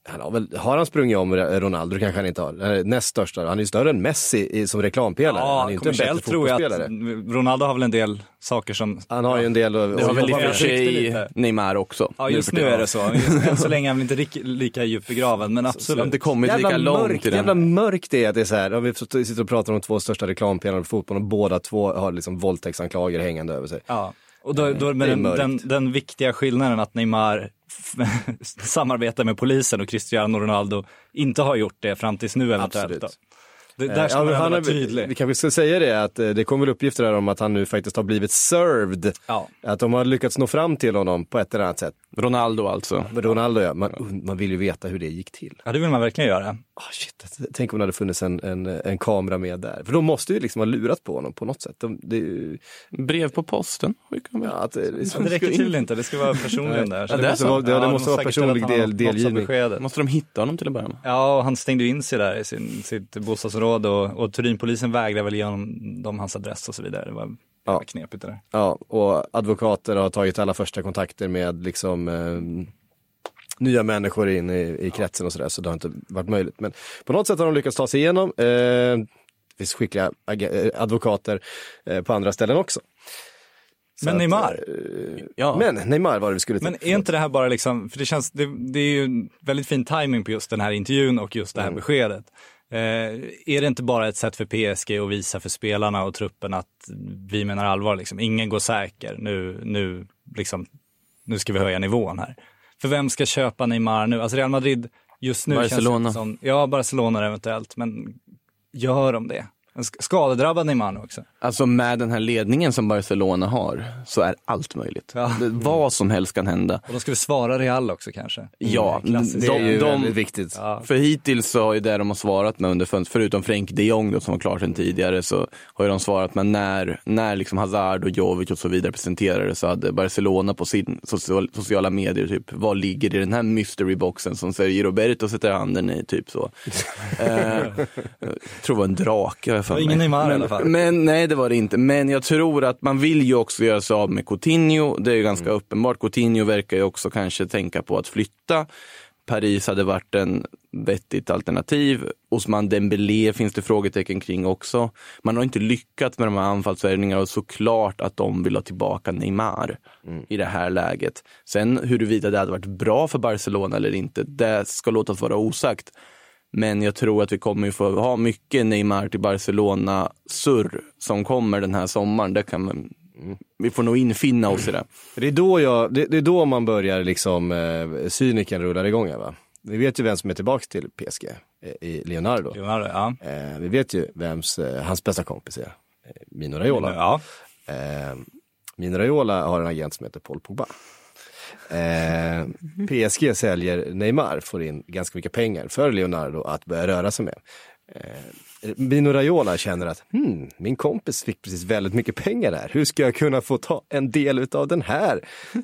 Har han sprungit om Ronaldo? Kanske han inte har. Näst största. Han är ju större än Messi som reklampelare. Ja, han är inte en bättre fotbollsspelare. Ronaldo har väl en del saker som... Han har ju en del... Det har väl i och för sig Neymar också. Ja, just nu är det så. Än så länge är han väl inte lika djupt begraven, men absolut. Så inte kommit lika långt i den. Jävla mörkt det är att det är så här. Om vi sitter och pratar om de 2 största reklampelarna på fotboll och båda 2 har liksom våldtäktsanklager hängande över sig. Ja. Och då med den viktiga skillnaden att Neymar samarbetar med polisen och Cristiano Ronaldo inte har gjort det fram tills nu eventuellt. Då. Där ska man vara tydlig. Vi kanske ska säga det att det kommer väl uppgifter här om att han nu faktiskt har blivit served. Ja. Att de har lyckats nå fram till honom på ett eller annat sätt. Ronaldo alltså. Ronaldo, ja. Man vill ju veta hur det gick till. Ja, det vill man verkligen göra. Shit. Tänk om det hade funnits en kamera med där. För de måste ju liksom ha lurat på honom på något sätt. Brev på posten. Det räcker till inte, det ska vara personligen där. Det måste vara personlig delgivning. Måste de hitta honom till att börja med? Ja, och han stängde in sig där i sitt bostadsområde och Turinpolisen vägrade väl ge honom hans adress och så vidare. Det var knepigt det där. Ja, och advokater har tagit alla första kontakter med liksom nya människor in i kretsen och sådär, så det har inte varit möjligt. Men på något sätt har de lyckats ta sig igenom. Det finns skickliga advokater på andra ställen också. Men Neymar? Men Neymar var det vi skulle till. Men är inte det här bara liksom, för det är ju väldigt fin timing på just den här intervjun och just det här beskedet. Är det inte bara ett sätt för PSG att visa för spelarna och truppen att vi menar allvar liksom? Ingen går säker, nu ska vi höja nivån här. För vem ska köpa Neymar nu? Alltså Real Madrid just nu Barcelona. känns som, Barcelona eventuellt, men gör de det? En skadedrabbad Neymar också. Alltså med den här ledningen som Barcelona har så är allt möjligt. Ja. Vad som helst kan hända. Och då ska vi svara Real också kanske. Ja, det är ju väldigt viktigt. Ja. För hittills så är det de har svarat med under fönstret, förutom Frank de Jong då, som var klar sedan tidigare, så har de svarat med när liksom Hazard och Jovic och så vidare presenterade, så hade Barcelona på sin sociala medier typ, vad ligger i den här mystery-boxen som Sergio Roberto sätter handen i, typ så. Jag tror det var en drake. Ingen Neymar i alla fall. Men nej, det var det inte. Men jag tror att man vill ju också göra sig av med Coutinho. Det är ju ganska uppenbart. Coutinho verkar ju också kanske tänka på att flytta. Paris hade varit en vettigt alternativ. Ousmane Dembélé finns det frågetecken kring också. Man har inte lyckats med de här anfallsvärvningarna, och såklart att de vill ha tillbaka Neymar i det här läget. Sen huruvida det hade varit bra för Barcelona eller inte, det ska låtas vara osagt. Men jag tror att vi kommer ju få ha mycket Neymar till Barcelona-surr som kommer den här sommaren. Det kan man, vi får nog infinna oss i det. Det är då man börjar liksom cyniken rullar igång här, va? Vi vet ju vem som är tillbaka till PSG i Leonardo. Ja. Vi vet ju hans bästa kompis är Mino Raiola. Ja. Mino Raiola har en agent som heter Paul Pogba. PSG säljer Neymar, får in ganska mycket pengar för Leonardo att börja röra sig med. Mino Raiola känner att min kompis fick precis väldigt mycket pengar där. Hur ska jag kunna få ta en del av den här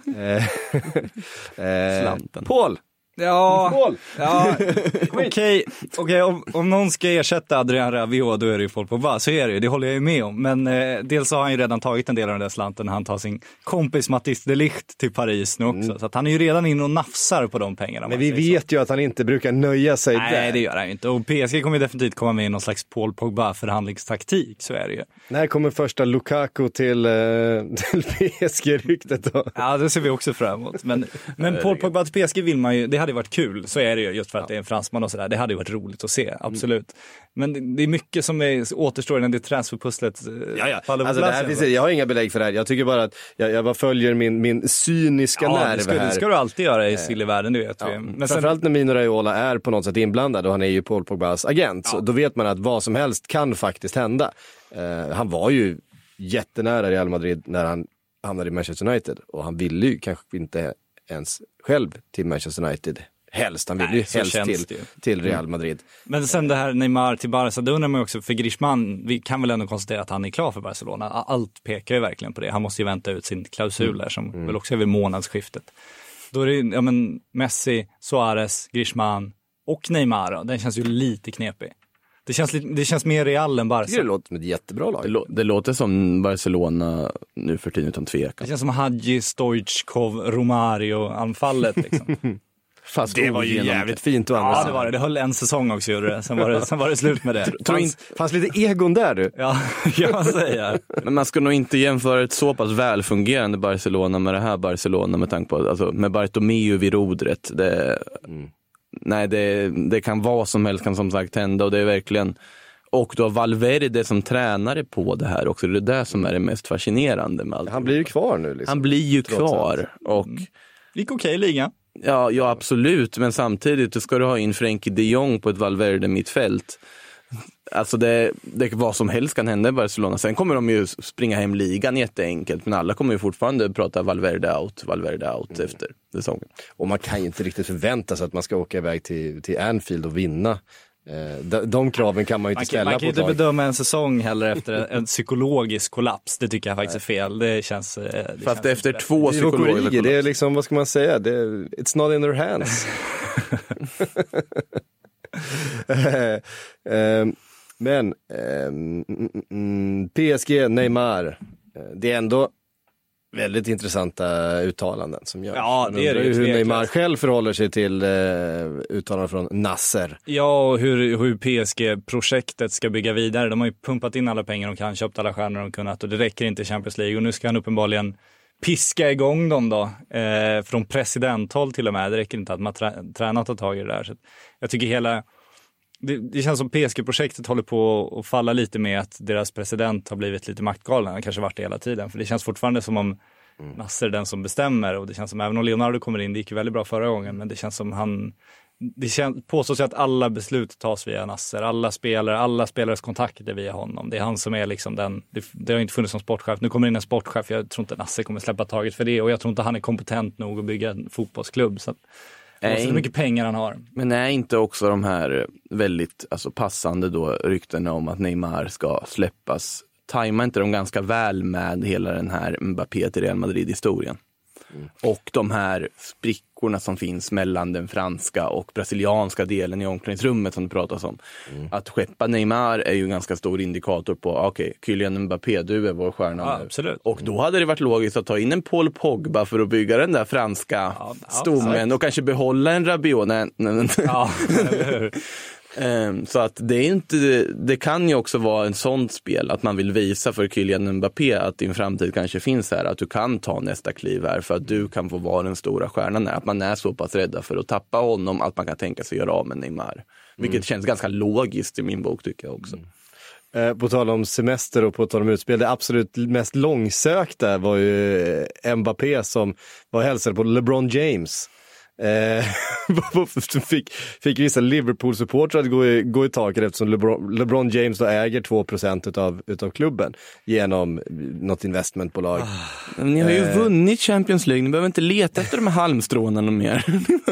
slanten? Paul! Ja, okej, om någon ska ersätta Adrien Rabiot, då är det ju Paul Pogba, så är det ju, det håller jag ju med om. Men dels har han ju redan tagit en del av den där slanten när han tar sin kompis Matthijs de Ligt till Paris nu också. Så att han är ju redan in och nafsar på de pengarna. Men vi vet ju att han inte brukar nöja sig där. Nej, det gör han inte. Och PSG kommer ju definitivt komma med i någon slags Paul Pogba-förhandlingstaktik, så är det ju. När kommer första Lukaku till PSG-ryktet då? Ja, det ser vi också fram emot. Men Paul Pogba till PSG vill man ju, det hade varit kul, så är det ju, just för att det är en fransman och sådär. Det hade ju varit roligt att se, absolut. Men det är mycket som återstår innan det transferpusslet faller på plats. Jag har inga belägg för det här. Jag tycker bara att jag bara följer min cyniska nerv här. Det ska du alltid göra i sillivärlden, det vet vi. Men framförallt när Mino Raiola är på något sätt inblandad och han är ju Paul Pogbas agent, så då vet man att vad som helst kan faktiskt hända. Han var ju jättenära Real Madrid när han hamnade i Manchester United, och han ville ju kanske inte ens själv till Manchester United. Helst, han vill ju helst till Real Madrid. Men sen det här Neymar till Barca, då undrar man ju också, för Griezmann, vi kan väl ändå konstatera att han är klar för Barcelona. Allt pekar ju verkligen på det. Han måste ju vänta ut sin klausul där, som väl också är vid månadsskiftet. Då är det Messi, Suarez, Griezmann och Neymar. Den känns ju lite knepig. Det känns mer Real än Barca. Det låter som ett jättebra lag. Det låter som Barcelona nu för tiden, utan tvekan. Det känns som Hadji, Stoichkov, Romario-anfallet liksom. Fast Det var ju jävligt fint. Ja, det var det. Det höll en säsong också, gjorde det. Sen var det slut med det. Fanns lite egon där du. Ja, jag säger. Men man ska nog inte jämföra ett så pass välfungerande Barcelona med det här Barcelona med tanke på, alltså med Bartomeu vid rodret. Nej, det kan vara som helst, kan som sagt hända, och det är verkligen, och då Valverde som tränare på det här också, det är det som är det mest fascinerande med allt. Han blir ju kvar nu liksom. Han blir ju kvar och Gick okej i ligan. ja absolut, men samtidigt ska du ha in Frenkie de Jong på ett Valverde mittfält. Alltså det vad som helst kan hända i Barcelona. Sen kommer de ju springa hem ligan jätteenkelt, men alla kommer ju fortfarande prata Valverde out efter säsongen. Och man kan ju inte riktigt förvänta sig att man ska åka iväg till Anfield och vinna. De kraven kan man ju inte ställa på. Man kan inte bedöma en säsong heller efter en psykologisk kollaps. Det tycker jag faktiskt är fel. Det känns... Fast efter 2 psykologiska kollaps. Det är liksom, vad ska man säga? It's not in their hands. Men PSG, Neymar, det är ändå väldigt intressanta uttalanden som görs. Ja, det är det. Hur Neymar själv förhåller sig till uttalanden från Nasser. Ja, och hur PSG-projektet ska bygga vidare. De har ju pumpat in alla pengar de kan, köpt alla stjärnor de kunnat, och det räcker inte i Champions League. Och nu ska han uppenbarligen piska igång dem då, från presidenthåll till och med. Det räcker inte att man tränar tar tag i det där. Så jag tycker det känns som PSG-projektet håller på att falla lite med att deras president har blivit lite maktgalen. Han kanske varit det hela tiden. För det känns fortfarande som om Nasser är den som bestämmer. Och det känns som, även om Leonardo kommer in, det gick ju väldigt bra förra gången. Men det känns som påstås att alla beslut tas via Nasser. Alla spelares kontakter via honom. Det är han som är liksom det har inte funnits som sportchef. Nu kommer in en sportchef. Jag tror inte Nasser kommer släppa taget för det. Och jag tror inte han är kompetent nog att bygga en fotbollsklubb. Så så mycket pengar han har. Men är inte också de här väldigt passande då ryktena om att Neymar ska släppas, tajmar inte de ganska väl med hela den här Mbappé till Real Madrid-historien? Och de här sprickorna som finns mellan den franska och brasilianska delen i omklädningsrummet som det pratas om. Att skeppa Neymar är ju en ganska stor indikator på Kylian Mbappé, du är vår stjärna nu. Absolut. Och då hade det varit logiskt att ta in en Paul Pogba för att bygga den där franska stommen och kanske behålla en Rabiot. Ja, eller hur? Så att det kan ju också vara en sån spel att man vill visa för Kylian Mbappé att din framtid kanske finns här, att du kan ta nästa kliv här för att du kan få vara den stora stjärnan här, att man är så pass rädda för att tappa honom att man kan tänka sig göra av med Neymar, vilket känns ganska logiskt i min bok tycker jag också. På tal om semester och på tal om utspel, det absolut mest långsökta var ju Mbappé som var hälsade på LeBron James. Fick vissa Liverpool-supportrar att gå i taket eftersom LeBron James då äger 2% utav klubben genom något investmentbolag. Ni har ju vunnit Champions League, ni behöver inte leta efter de här halmstråna mer.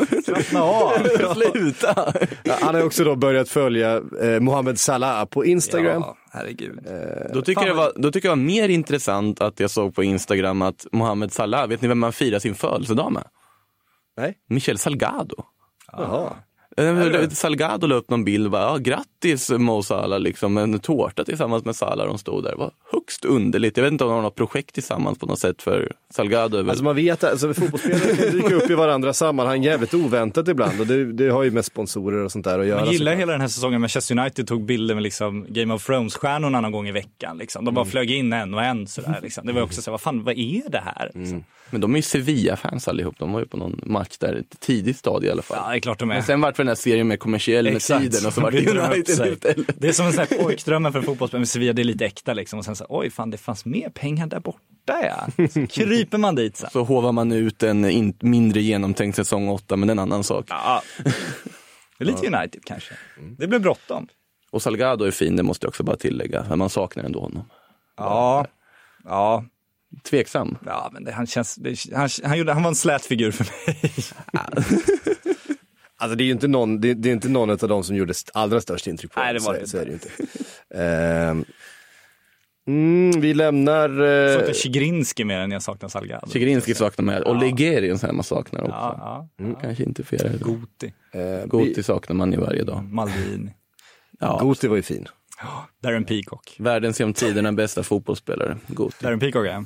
Sluta! Han har också då börjat följa Mohamed Salah på Instagram. Ja, herregud. Då tycker jag var mer intressant att jag såg på Instagram att Mohamed Salah, vet ni vem man firar sin födelsedag med? Nej. Michel Salgado. Jaha. Salgado la upp någon bild och bara, grattis Mo Salah, liksom en tårta tillsammans med Salah, de stod där. Det var högst underligt. Jag vet inte om de har något projekt tillsammans på något sätt för Salgado. Alltså man vet, fotbollsspelare dyker upp i varandra sammanhang jävligt oväntat ibland, och det har ju med sponsorer och sånt där att göra. Man gillar hela den här säsongen. Manchester United tog bilder med liksom Game of Thrones-stjärnorna någon gång i veckan. Liksom. De bara flög in en och en sådär. Liksom. Det var också så, vad är det här? Liksom. Men de är ju Sevilla-fans allihop. De var ju på någon match där, ett tidigt stadie i alla fall. Ja, det är klart de är. Men sen vart för den här serien med kommersiell med tiden och så vart det United. Det är som en sån här pojkdrömmen för fotbollsspelare med Sevilla, det är lite äkta liksom. Och sen så, oj fan, det fanns mer pengar där borta, ja. Så kryper man dit så. Så hovar man ut en mindre genomtänkt säsong 8, men en annan sak. Ja. Det är lite United kanske. Det blir bråttom. Och Salgado är fin, det måste jag också bara tillägga. Men man saknar ändå honom. Ja. Tveksam. Ja, men han var en slät figur för mig. Alltså det är ju inte någon, det är inte någon av dem som gjorde allra störst intryck på. Nej, det var det så är det inte. Vi lämnar... Saknar Chigrinski mer än jag saknar Salgado. Chigrinski saknar med. Och Legerian som man saknar också. Ja. Kanske inte flera. Guti. Guti saknar man ju varje dag. Maldini. Ja. Guti var ju fin. Darren Peacock. Världens genom tiderna bästa fotbollsspelare. God. Darren Peacock är.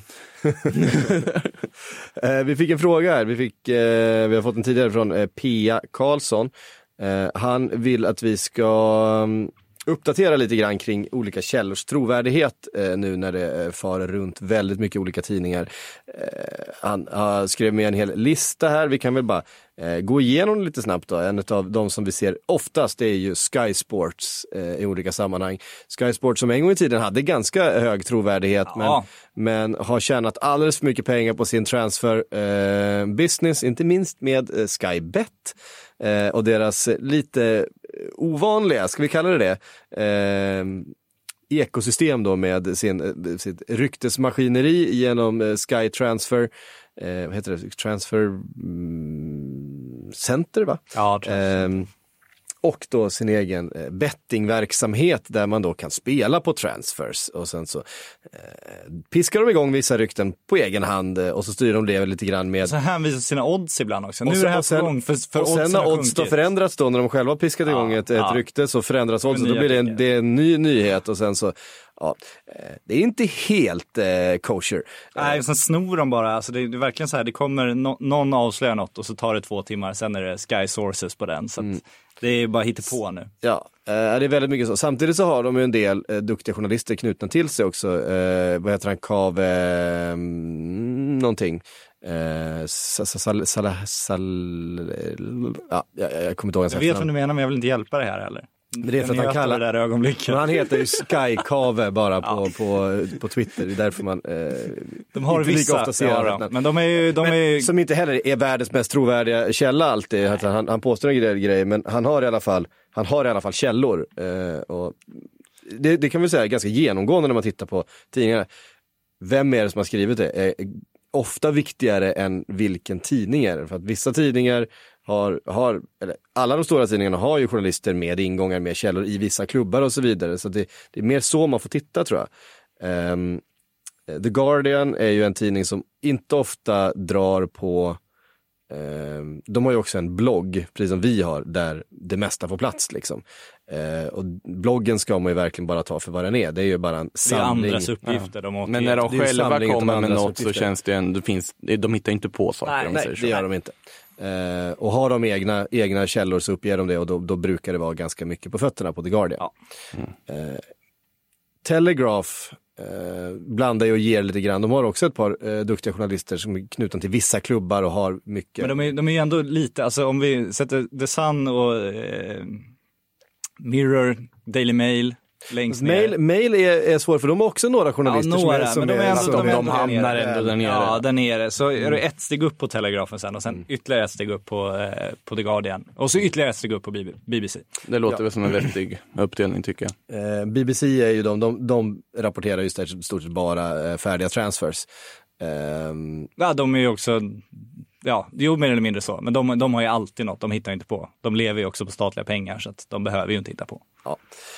Vi fick en fråga här. Vi har fått en tidigare från Pia Karlsson. Han vill att vi ska uppdatera lite grann kring olika källors trovärdighet nu när det far runt väldigt mycket olika tidningar. Han skrev med en hel lista här. Vi kan väl bara gå igenom lite snabbt då. En av de som vi ser oftast är ju Sky Sports i olika sammanhang. Sky Sports som en gång i tiden hade ganska hög trovärdighet men har tjänat alldeles för mycket pengar på sin transfer business, inte minst med Sky Bet och deras lite ovanliga, ska vi kalla det ekosystem då med sitt ryktesmaskineri genom Sky Transfer, vad heter det? Transfer Center, va? Ja, och då sin egen bettingverksamhet där man då kan spela på transfers och sen så piskar de igång vissa rykten på egen hand och så styr de det lite grann med... Så hänvisar sina odds ibland också. Nu är det här på gång för och sen när odds då förändras då, när de själva piskat igång ett rykte så förändras odds och då blir det en ny nyhet och sen så det är inte helt kosher. Nej, sen snor de bara. Alltså det är verkligen så här, det kommer någon avslöjar något och så tar det 2 timmar, sen är det Sky Sources på den. Så att det är bara hittepå nu. Ja, det är väldigt mycket så. Samtidigt så har de ju en del duktiga journalister knutna till sig också. Vad heter han? Kave någonting. Jag kommer inte ihåg. Jag vet vad du menar, men jag vill inte hjälpa dig här heller. Men det är för att han kallar det där ögonblicket. Men han heter ju Sky Kave bara på Twitter. Det är därför man de har inte vissa, lika ofta ser men de är som inte heller är världens mest trovärdiga källa alltid. Han påstår en grej, men han har i alla fall källor. Och det kan vi säga ganska genomgående när man tittar på tidningarna. Vem är det som har skrivit det? Är ofta viktigare än vilken tidning är det. För att vissa tidningar eller alla de stora tidningarna har ju journalister med ingångar, med källor i vissa klubbar och så vidare. Så det är mer så man får titta, tror jag. The Guardian är ju en tidning som inte ofta drar på... de har ju också en blogg, precis som vi har, där det mesta får plats liksom. Och bloggen ska man ju verkligen bara ta för vad den är. Det är ju bara en samling. Det är andras uppgifter. Ja. Men när de själva kommer med något så känns det ändå, de hittar inte på saker. Nej, det gör de inte. Och har de egna källor så uppger de det och då brukar det vara ganska mycket på fötterna på The Guardian. Ja. Telegraph blandar ju och ger lite grann. De har också ett par duktiga journalister som är knutna till vissa klubbar och har mycket. Men de är ju ändå lite, alltså om vi sätter The Sun och Mirror, Daily Mail längst ner. Mail är svårt för de har också några journalister som de hamnar ändå där nere. Ja, där nere. Så är det ett steg upp på Telegrafen sen och sen ytterligare ett steg upp på The Guardian. Och så ytterligare ett steg upp på BBC. Det låter väl som en vettig uppdelning, tycker jag. BBC är ju de rapporterar just stort sett bara färdiga transfers. Ja, de är ju också... Ja, det är mer eller mindre så. Men de har ju alltid något, de hittar inte på. De lever ju också på statliga pengar så att de behöver ju inte hitta på. Ja.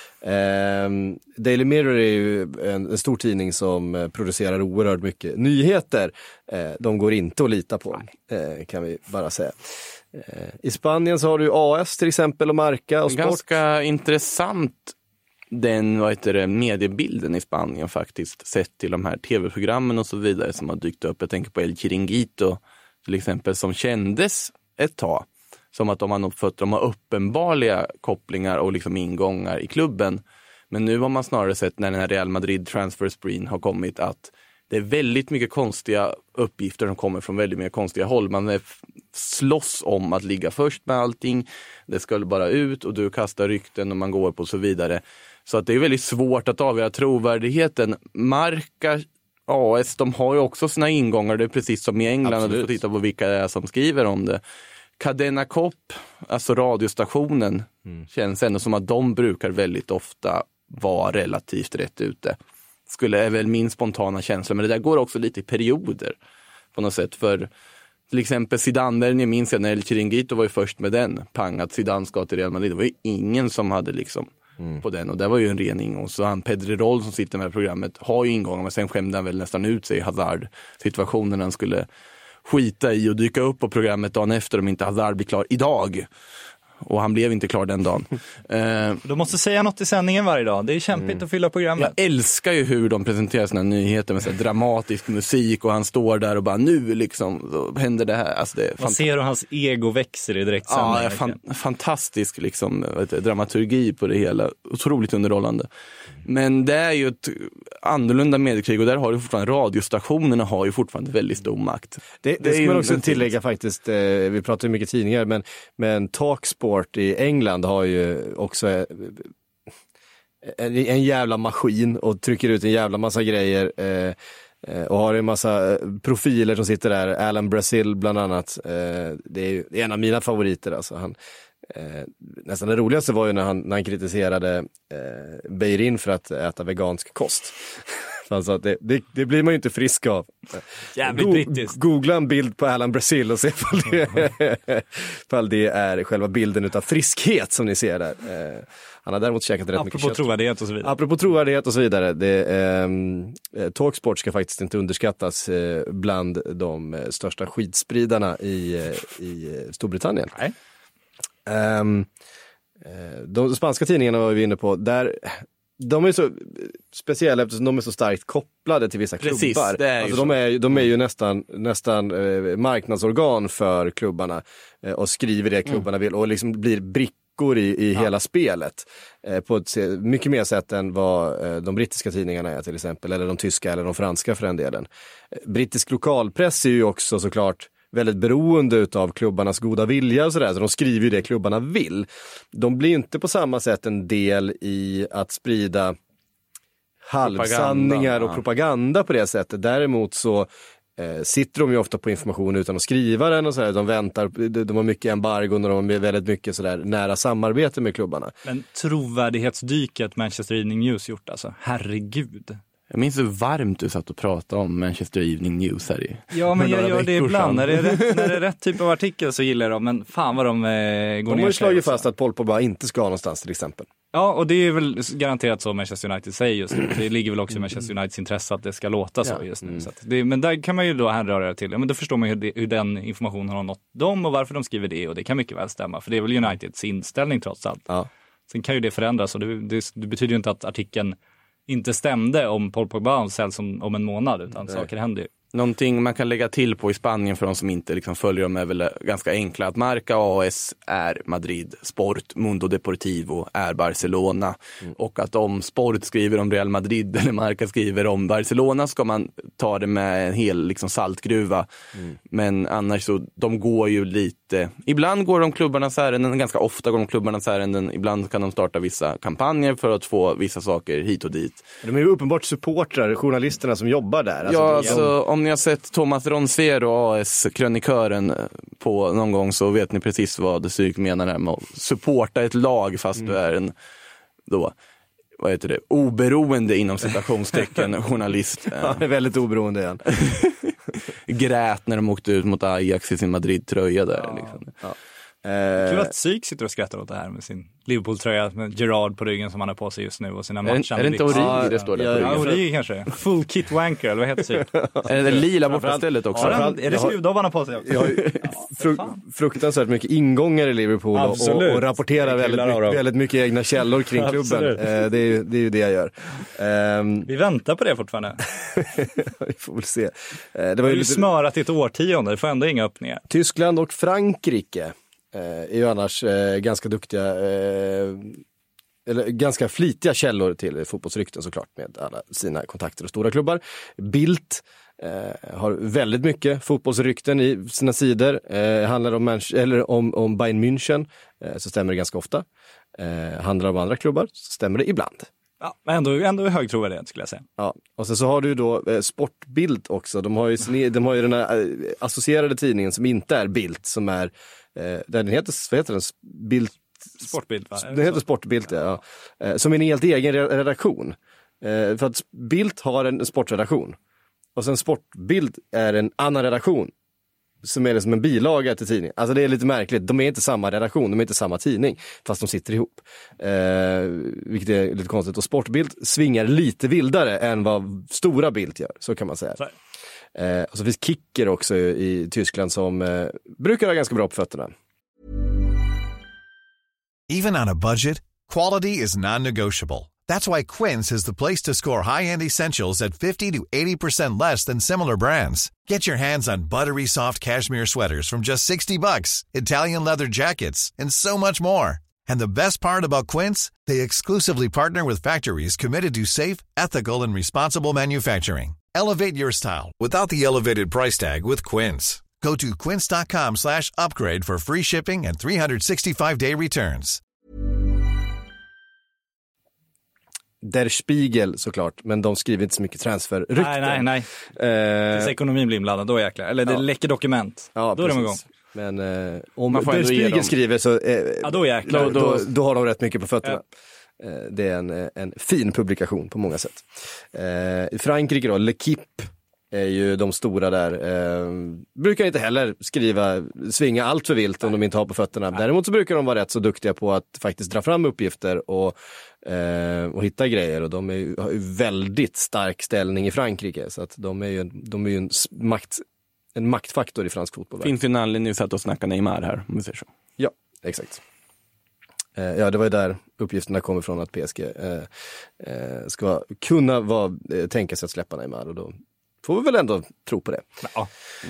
Daily Mirror är ju en stor tidning som producerar oerhört mycket nyheter. De går inte att lita på, kan vi bara säga. I Spanien så har du AS till exempel och Marca och Sport. Ganska intressant den mediebilden i Spanien faktiskt, sett till de här tv-programmen och så vidare som har dykt upp. Jag tänker på El Chiringuito till exempel, som kändes ett tag som att de har uppenbarliga kopplingar och liksom ingångar i klubben. Men nu har man snarare sett när den här Real Madrid transfer spree har kommit att det är väldigt mycket konstiga uppgifter som kommer från väldigt mycket konstiga håll. Man slåss om att ligga först med allting. Det ska bara ut och du kastar rykten och man går på och så vidare. Så att det är väldigt svårt att avgöra trovärdigheten. Marca, AS, de har ju också sina ingångar. Det är precis som i England. Du får titta på vilka det är som skriver om det. Cadena Cop, alltså radiostationen, känns ändå som att de brukar väldigt ofta vara relativt rätt ute. Är väl min spontana känsla, men det där går också lite i perioder på något sätt. För till exempel Zidane, jag minns när El Chiringuito var ju först med den, att Zidane ska till Real Madrid. Det var ju ingen som hade liksom på den, och det var ju en ren ingång. Så han Pedrerol som sitter med programmet har ju ingångar, men sen skämde han väl nästan ut sig i Hazard-situationen. Han skulle skita i och dyka upp på programmet dagen efter om inte Hazard blir klar idag. och han blev inte klar den dagen. Du måste säga något i sändningen varje dag. Det är kämpigt att fylla programmet. Jag älskar ju hur de presenterar sina nyheter med så här dramatisk musik och han står där och bara nu liksom så händer det här. Alltså, det Man ser hur hans ego växer i direktsändning. Ja, fantastisk liksom, dramaturgi på det hela. Otroligt underhållande. Men det är ju ett annorlunda mediekrig och där har ju fortfarande radiostationerna har ju fortfarande väldigt stor makt. Det ska man också tillägga faktiskt, vi pratar ju mycket tidningar, men Talksport i England har ju också en jävla maskin och trycker ut en jävla massa grejer och har en massa profiler som sitter där. Alan Brazil bland annat, det är ju en av mina favoriter alltså. Han, nästan det roligaste var ju när han kritiserade Beirin för att äta vegansk kost. Han sa att det blir man ju inte frisk av. Jävligt brittiskt. Googla en bild på Alan Brazil och se ifall det är själva bilden utav friskhet som ni ser där. Han har däremot käkat rätt mycket kött. Apropå trovärdighet och så vidare. Apropå trovärdighet och så vidare. Talksport ska faktiskt inte underskattas bland de största skidspridarna i Storbritannien. Nej. De spanska tidningarna var vi inne på, där de är så speciella eftersom de är så starkt kopplade till vissa klubbar. Precis, det är alltså de är ju nästan marknadsorgan för klubbarna och skriver det klubbarna vill och liksom blir brickor i hela spelet på ett mycket mer sätt än vad de brittiska tidningarna är till exempel, eller de tyska eller de franska för den delen. Brittisk lokalpress är ju också såklart väldigt beroende utav klubbarnas goda vilja och sådär, så de skriver ju det klubbarna vill. De blir inte på samma sätt en del i att sprida halvsanningar och propaganda på det sättet. Däremot så sitter de ju ofta på information utan att skriva den och sådär. De väntar, de har mycket embargon och de har väldigt mycket sådär nära samarbete med klubbarna. Men trovärdighetsdyket Manchester Evening News gjort alltså, herregud. Jag minns hur varmt du satt och pratade om Manchester Evening News här i. Ja, men jag gör det ibland. När det är rätt typ av artikel så gillar jag dem. Men fan vad de går ner. De har ju slagit fast att Paul Pogba inte ska någonstans till exempel. Ja, och det är väl garanterat så Manchester United säger just nu. Det ligger väl också i Manchester Uniteds intresse att det ska låta så just nu. Så att men där kan man ju då hänröra till. Ja, men då förstår man ju hur den informationen har nått dem och varför de skriver det. Och det kan mycket väl stämma. För det är väl Uniteds inställning trots allt. Ja. Sen kan ju det förändras och det betyder ju inte att artikeln inte stämde om Paul Pogba säljs om en månad, utan saker händer ju. Någonting man kan lägga till på i Spanien för de som inte liksom följer dem är väl ganska enkla. Att Marca AS är Madrid, Sport, Mundo Deportivo är Barcelona. Och att om Sport skriver om Real Madrid eller Marca skriver om Barcelona ska man ta det med en hel liksom saltgruva. Men annars så, de går ju lite, ibland går de klubbarnas ärenden, ganska ofta går de klubbarnas ärenden, ibland kan de starta vissa kampanjer för att få vissa saker hit och dit. De är ju uppenbart supportrar, journalisterna som jobbar där. Alltså, om ni har sett Thomas Ronsero, AS-krönikören på någon gång, så vet ni precis vad Syk menar här med att supporta ett lag fast du är en då, vad heter det, oberoende inom citationstecken journalist. Ja, är väldigt oberoende igen. Grät när de åkte ut mot Ajax i sin Madrid-tröja där. Ja, liksom. Ja. Kul att Syk sitter och skrattar åt det här med sin Liverpool-tröja med Gerard på ryggen som han har på sig just nu och sina matcher. Är det inte Origi det står där? Ja, Origi kanske. Full kit wanker, eller vad heter Syk? Är det lila bortastället också? Ja, är det skruvdobbarna på sig också? Fruktansvärt mycket ingångar i Liverpool och rapporterar väldigt mycket egna källor kring klubben. Det är ju det jag gör. Vi väntar på det fortfarande. Vi får väl se. Det var ju smörat i ett årtionde, det får ändå inga öppningar. Tyskland och Frankrike är ju annars ganska duktiga eller ganska flitiga källor till fotbollsrykten såklart, med alla sina kontakter och stora klubbar. Bildt har väldigt mycket fotbollsrykten i sina sidor. Handlar om Bayern München så stämmer det ganska ofta. Handlar om andra klubbar så stämmer det ibland. Ja, men ändå hög trovärdighet skulle jag säga. Ja, och sen så har du då Sportbild också. De har ju den här associerade tidningen som inte är Bild, som är den heter, vad heter den? Bild Sportbild, va? Den heter Sportbild, ja. Som är en helt egen redaktion. För att Bild har en sportredaktion. Och sen Sportbild är en annan redaktion. Som är det som en bilaga till tidningen. Alltså det är lite märkligt. De är inte samma redaktion, de är inte samma tidning. Fast de sitter ihop. Vilket är lite konstigt. Och Sportbild svingar lite vildare än vad Stora Bild gör. Så kan man säga. Och så finns Kicker också i Tyskland som brukar ha ganska bra på fötterna. Even on a budget, quality is non-negotiable. That's why Quince is the place to score high-end essentials at 50 to 80% less than similar brands. Get your hands on buttery soft cashmere sweaters from just $60, Italian leather jackets, and so much more. And the best part about Quince, they exclusively partner with factories committed to safe, ethical, and responsible manufacturing. Elevate your style without the elevated price tag with Quince. Go to quince.com/upgrade for free shipping and 365-day returns. Der Spiegel såklart, men de skriver inte så mycket transferrykten. Nej. Ekonomin blir inblandad, då jäklar. Eller det läcker dokument. Ja, då är de igång. Men om Der Spiegel skriver så då jäklar. Då har de rätt mycket på fötterna. Ja. Det är en fin publikation på många sätt. I Frankrike då, L'Equipe är ju de stora där. Brukar inte heller svinga allt för vilt om de inte har på fötterna. Däremot så brukar de vara rätt så duktiga på att faktiskt dra fram uppgifter och hitta grejer. Och de har ju väldigt stark ställning i Frankrike. Så att de är ju en maktfaktor i fransk fotboll. Finns ju en anledning för att snacka Neymar här, om vi säger så. Ja, exakt. Ja, det var ju där uppgifterna kommer från att PSG ska kunna tänka sig att släppa Neymar, och då får vi väl ändå tro på det. Ja.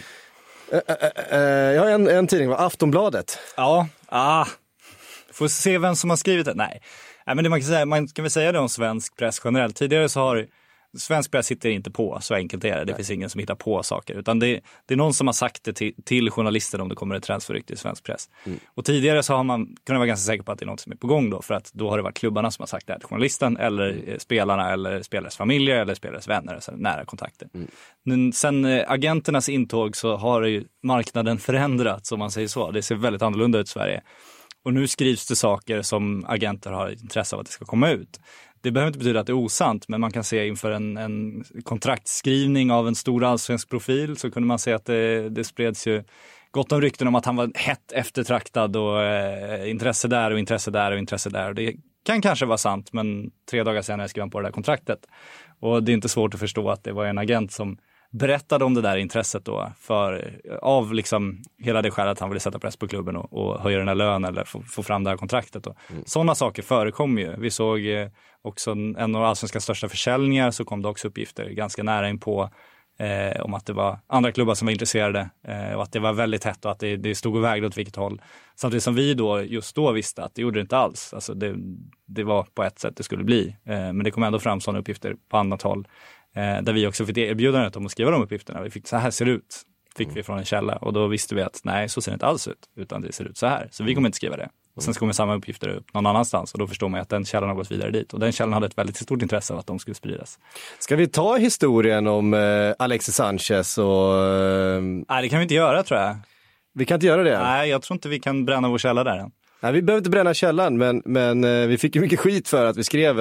Jag har en tidning, Aftonbladet. Ja, får se vem som har skrivit det. Nej, men det man kan väl säga det om svensk press generellt. Tidigare så har svensk press sitter inte på, så enkelt är det. Det finns ingen som hittar på saker. Utan det är någon som har sagt det till journalister om det kommer ett transferrykte i svensk press. Och tidigare så har man kunnat vara ganska säker på att det är något som är på gång då. För att då har det varit klubbarna som har sagt det här till journalisten, eller spelarna, eller spelares familjer, eller spelares vänner, alltså nära kontakter. Men sen agenternas intåg så har ju marknaden förändrats, om man säger så. Det ser väldigt annorlunda ut i Sverige. Och nu skrivs det saker som agenter har intresse av att det ska komma ut. Det behöver inte betyda att det är osant, men man kan se inför en kontraktskrivning av en stor allsvensk profil, så kunde man se att det spreds ju gott om rykten om att han var hett eftertraktad, och intresse där och intresse där och intresse där. Och det kan kanske vara sant, men 3 dagar senare skrev han på det där kontraktet. Och det är inte svårt att förstå att det var en agent som berättade om det där intresset då, av liksom hela det skälet att han ville sätta press på klubben och höja den här lönen eller få fram det här kontraktet då. Sådana saker förekom ju. Vi såg också en av allsvenskans största försäljningar, så kom det också uppgifter ganska nära in på om att det var andra klubbar som var intresserade, och att det var väldigt hett och att det stod och vägde åt vilket håll. Samtidigt som vi då just då visste att det gjorde det inte alls. Alltså det var på ett sätt det skulle bli. Men det kom ändå fram sådana uppgifter på annat håll. Där vi också fick erbjudandet om att skriva de uppgifterna. Vi fick så här ser det ut, fick vi från en källa. Och då visste vi att nej, så ser det inte alls ut, utan det ser ut så här. Så vi kommer inte skriva det. Och sen kommer samma uppgifter upp någon annanstans, och då förstår man att den källan har gått vidare dit. Och den källan hade ett väldigt stort intresse av att de skulle spridas. Ska vi ta historien om Alexis Sanchez och... Nej, det kan vi inte göra, tror jag. Vi kan inte göra det? Nej, jag tror inte vi kan bränna vår källa där än. Nej, vi behöver inte bränna källan, men vi fick ju mycket skit för att vi skrev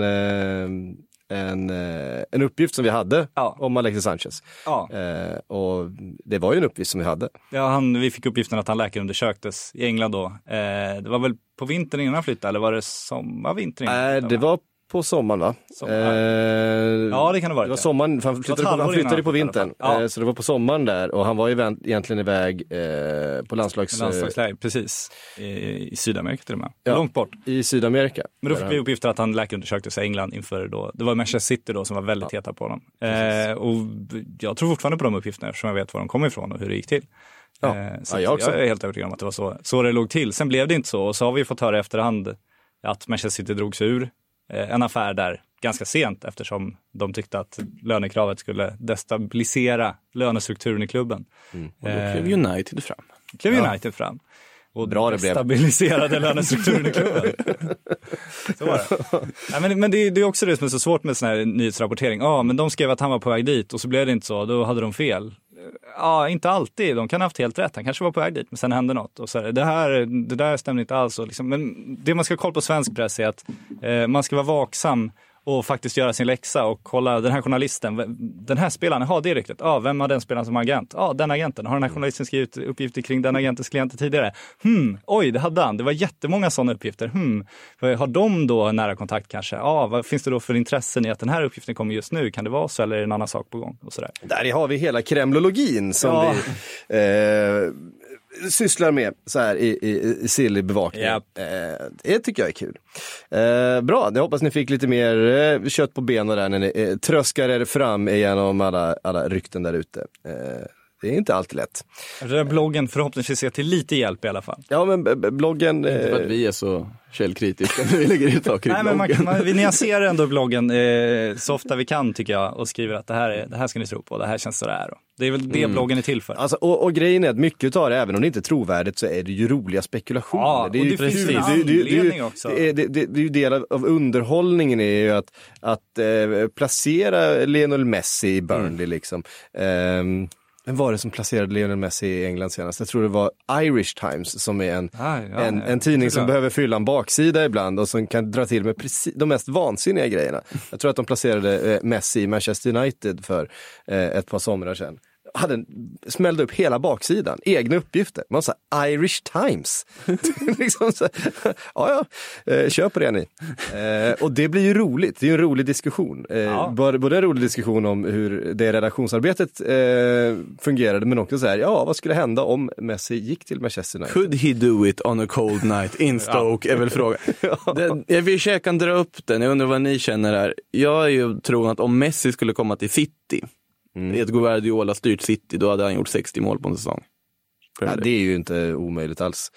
en uppgift som vi hade om Alexis Sanchez. Ja. Och det var ju en uppgift som vi hade. Ja, vi fick uppgiften att han läkarundersöktes i England då. Det var väl på vintern innan han flyttade, eller var det sommarvintern? Nej, det var på sommaren, va? Ja, det kan det vara. Det var sommaren, han flyttade på vintern. Så det var på sommaren där, och han var ju egentligen iväg på landslagsläger, precis. I Sydamerika till och med. Ja, långt bort. I Sydamerika. Men då fick vi uppgifter att han läkarundersöktes i England inför då. Det var Manchester City då som var väldigt heta på honom. Och jag tror fortfarande på de uppgifterna, eftersom jag vet var de kom ifrån och hur det gick till. Så jag är helt övertygad om att det var så det låg till. Sen blev det inte så, och så har vi fått höra i efterhand att Manchester City drog sig ur en affär där ganska sent, eftersom de tyckte att lönekravet skulle destabilisera lönestrukturen i klubben. Och då klev United fram. Och bra destabiliserade lönestrukturen i klubben. Så var det. Ja, men det är också det som är så svårt med sån här nyhetsrapportering. Men de skrev att han var på väg dit, och så blev det inte så. Då hade de fel. Ja, inte alltid. De kan ha haft helt rätt. Han kanske var på väg dit, men sen hände något. Och så det där stämmer inte alls. Och liksom, men det man ska kolla på svensk press är att man ska vara vaksam och faktiskt göra sin läxa och kolla den här journalisten, den här spelaren, det riktigt. Vem har den spelaren som agent? Den agenten. Har den här journalisten skrivit uppgifter kring den agentens klienter tidigare? Oj, det hade han. Det var jättemånga sådana uppgifter. Har de då nära kontakt kanske? Vad finns det då för intressen i att den här uppgiften kommer just nu? Kan det vara så, eller är det en annan sak på gång? Och sådär. Där har vi hela kremlologin som vi sysslar med så här i sillig bevakning. Yep. Det tycker jag är kul. Bra, jag hoppas ni fick lite mer kött på benen där när ni tröskar er fram igenom alla rykten där ute. Det är inte alltid lätt. Den där bloggen förhoppningsvis är till lite hjälp i alla fall. Ja, men bloggen... Inte för att vi är så källkritiska när vi lägger ut saker i Nej, men vi nyanserar ändå bloggen så ofta vi kan, tycker jag, och skriver att det här ska ni tro på, det här känns så där. Det är väl det bloggen är till för. Alltså, och grejen är att mycket av det, även om det inte är trovärdigt, så är det ju roliga spekulationer. Ja, det är ju och det finns en anledning också. Det är ju del av underhållningen är ju att placera Lionel Messi i Burnley liksom. Vem var det som placerade Lionel Messi i England senast? Jag tror det var Irish Times som är en tidning som behöver fylla en baksida ibland och som kan dra till med precis de mest vansinniga grejerna. Jag tror att de placerade Messi i Manchester United för ett par somrar sedan. Smällde upp hela baksidan, egna uppgifter. Man sa Irish Times. Liksom så, kör på det ni. Och det blir ju roligt, det är ju en rolig diskussion. Både en rolig diskussion om hur det redaktionsarbetet fungerade, men också så här, vad skulle hända om Messi gick till Manchester United? Could he do it on a cold night in Stoke är väl frågan. Jag vill kan dra upp den, jag undrar vad ni känner här. Jag är ju tror att om Messi skulle komma till City, ett Guardiola styrt City, då hade han gjort 60 mål på en säsong. Det är ju inte omöjligt alls.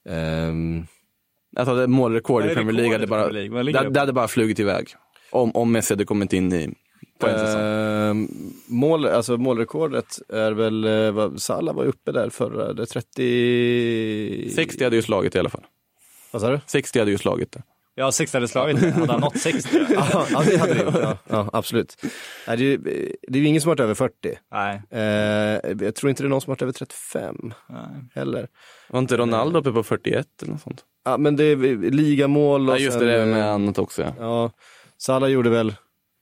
Alltså målrekord i Premier League det hade bara flugit iväg om Messi hade kommit in på en säsong. Målrekordet är väl Salah var uppe där förra, det 60 hade ju slagit i alla fall. Vad sa du? 60 hade ju slagit det. Ja, 60 hade slagit det. Hade han nått 60? Ja, det hade det gjort. Ja, absolut. Nej, det är ju ingen som har varit över 40. Nej. Jag tror inte det är någon som har varit över 35. Nej. Heller. Var inte Ronaldo uppe på 41 eller något sånt? Ja, men det är ligamål. Och just det med annat också. Ja, Salah gjorde väl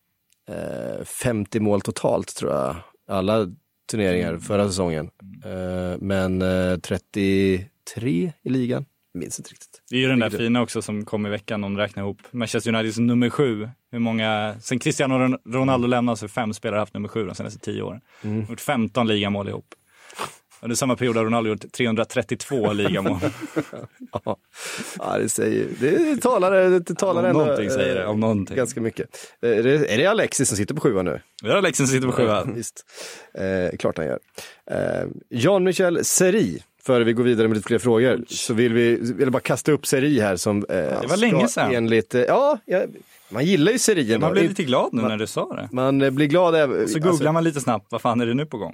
50 mål totalt tror jag. Alla turneringar förra säsongen. Men 33 i ligan. Minns inte riktigt. Det är ju den där fina också som kom i veckan om räknar ihop. Manchester Uniteds nummer 7. Hur många, sen Cristiano Ronaldo lämnade så 5 spelare haft nummer 7 de senaste 10 åren. Gjort 15 ligamål ihop. Under samma period har Ronaldo gjort 332 ligamål. Det talar ändå någonting säger det, om någonting. Ganska mycket. Är det Alexis som sitter på 7 nu? Det är Alexis som sitter på 7. Ja, visst. Klart han gör. Jean-Michel Seri. Före vi går vidare med lite fler frågor så vill vi bara kasta upp Seri här som det var länge sedan. Enligt, man gillar ju Serien. Man blir lite glad nu när du sa det. Man blir glad. Så googlar man lite snabbt, vad fan är det nu på gång?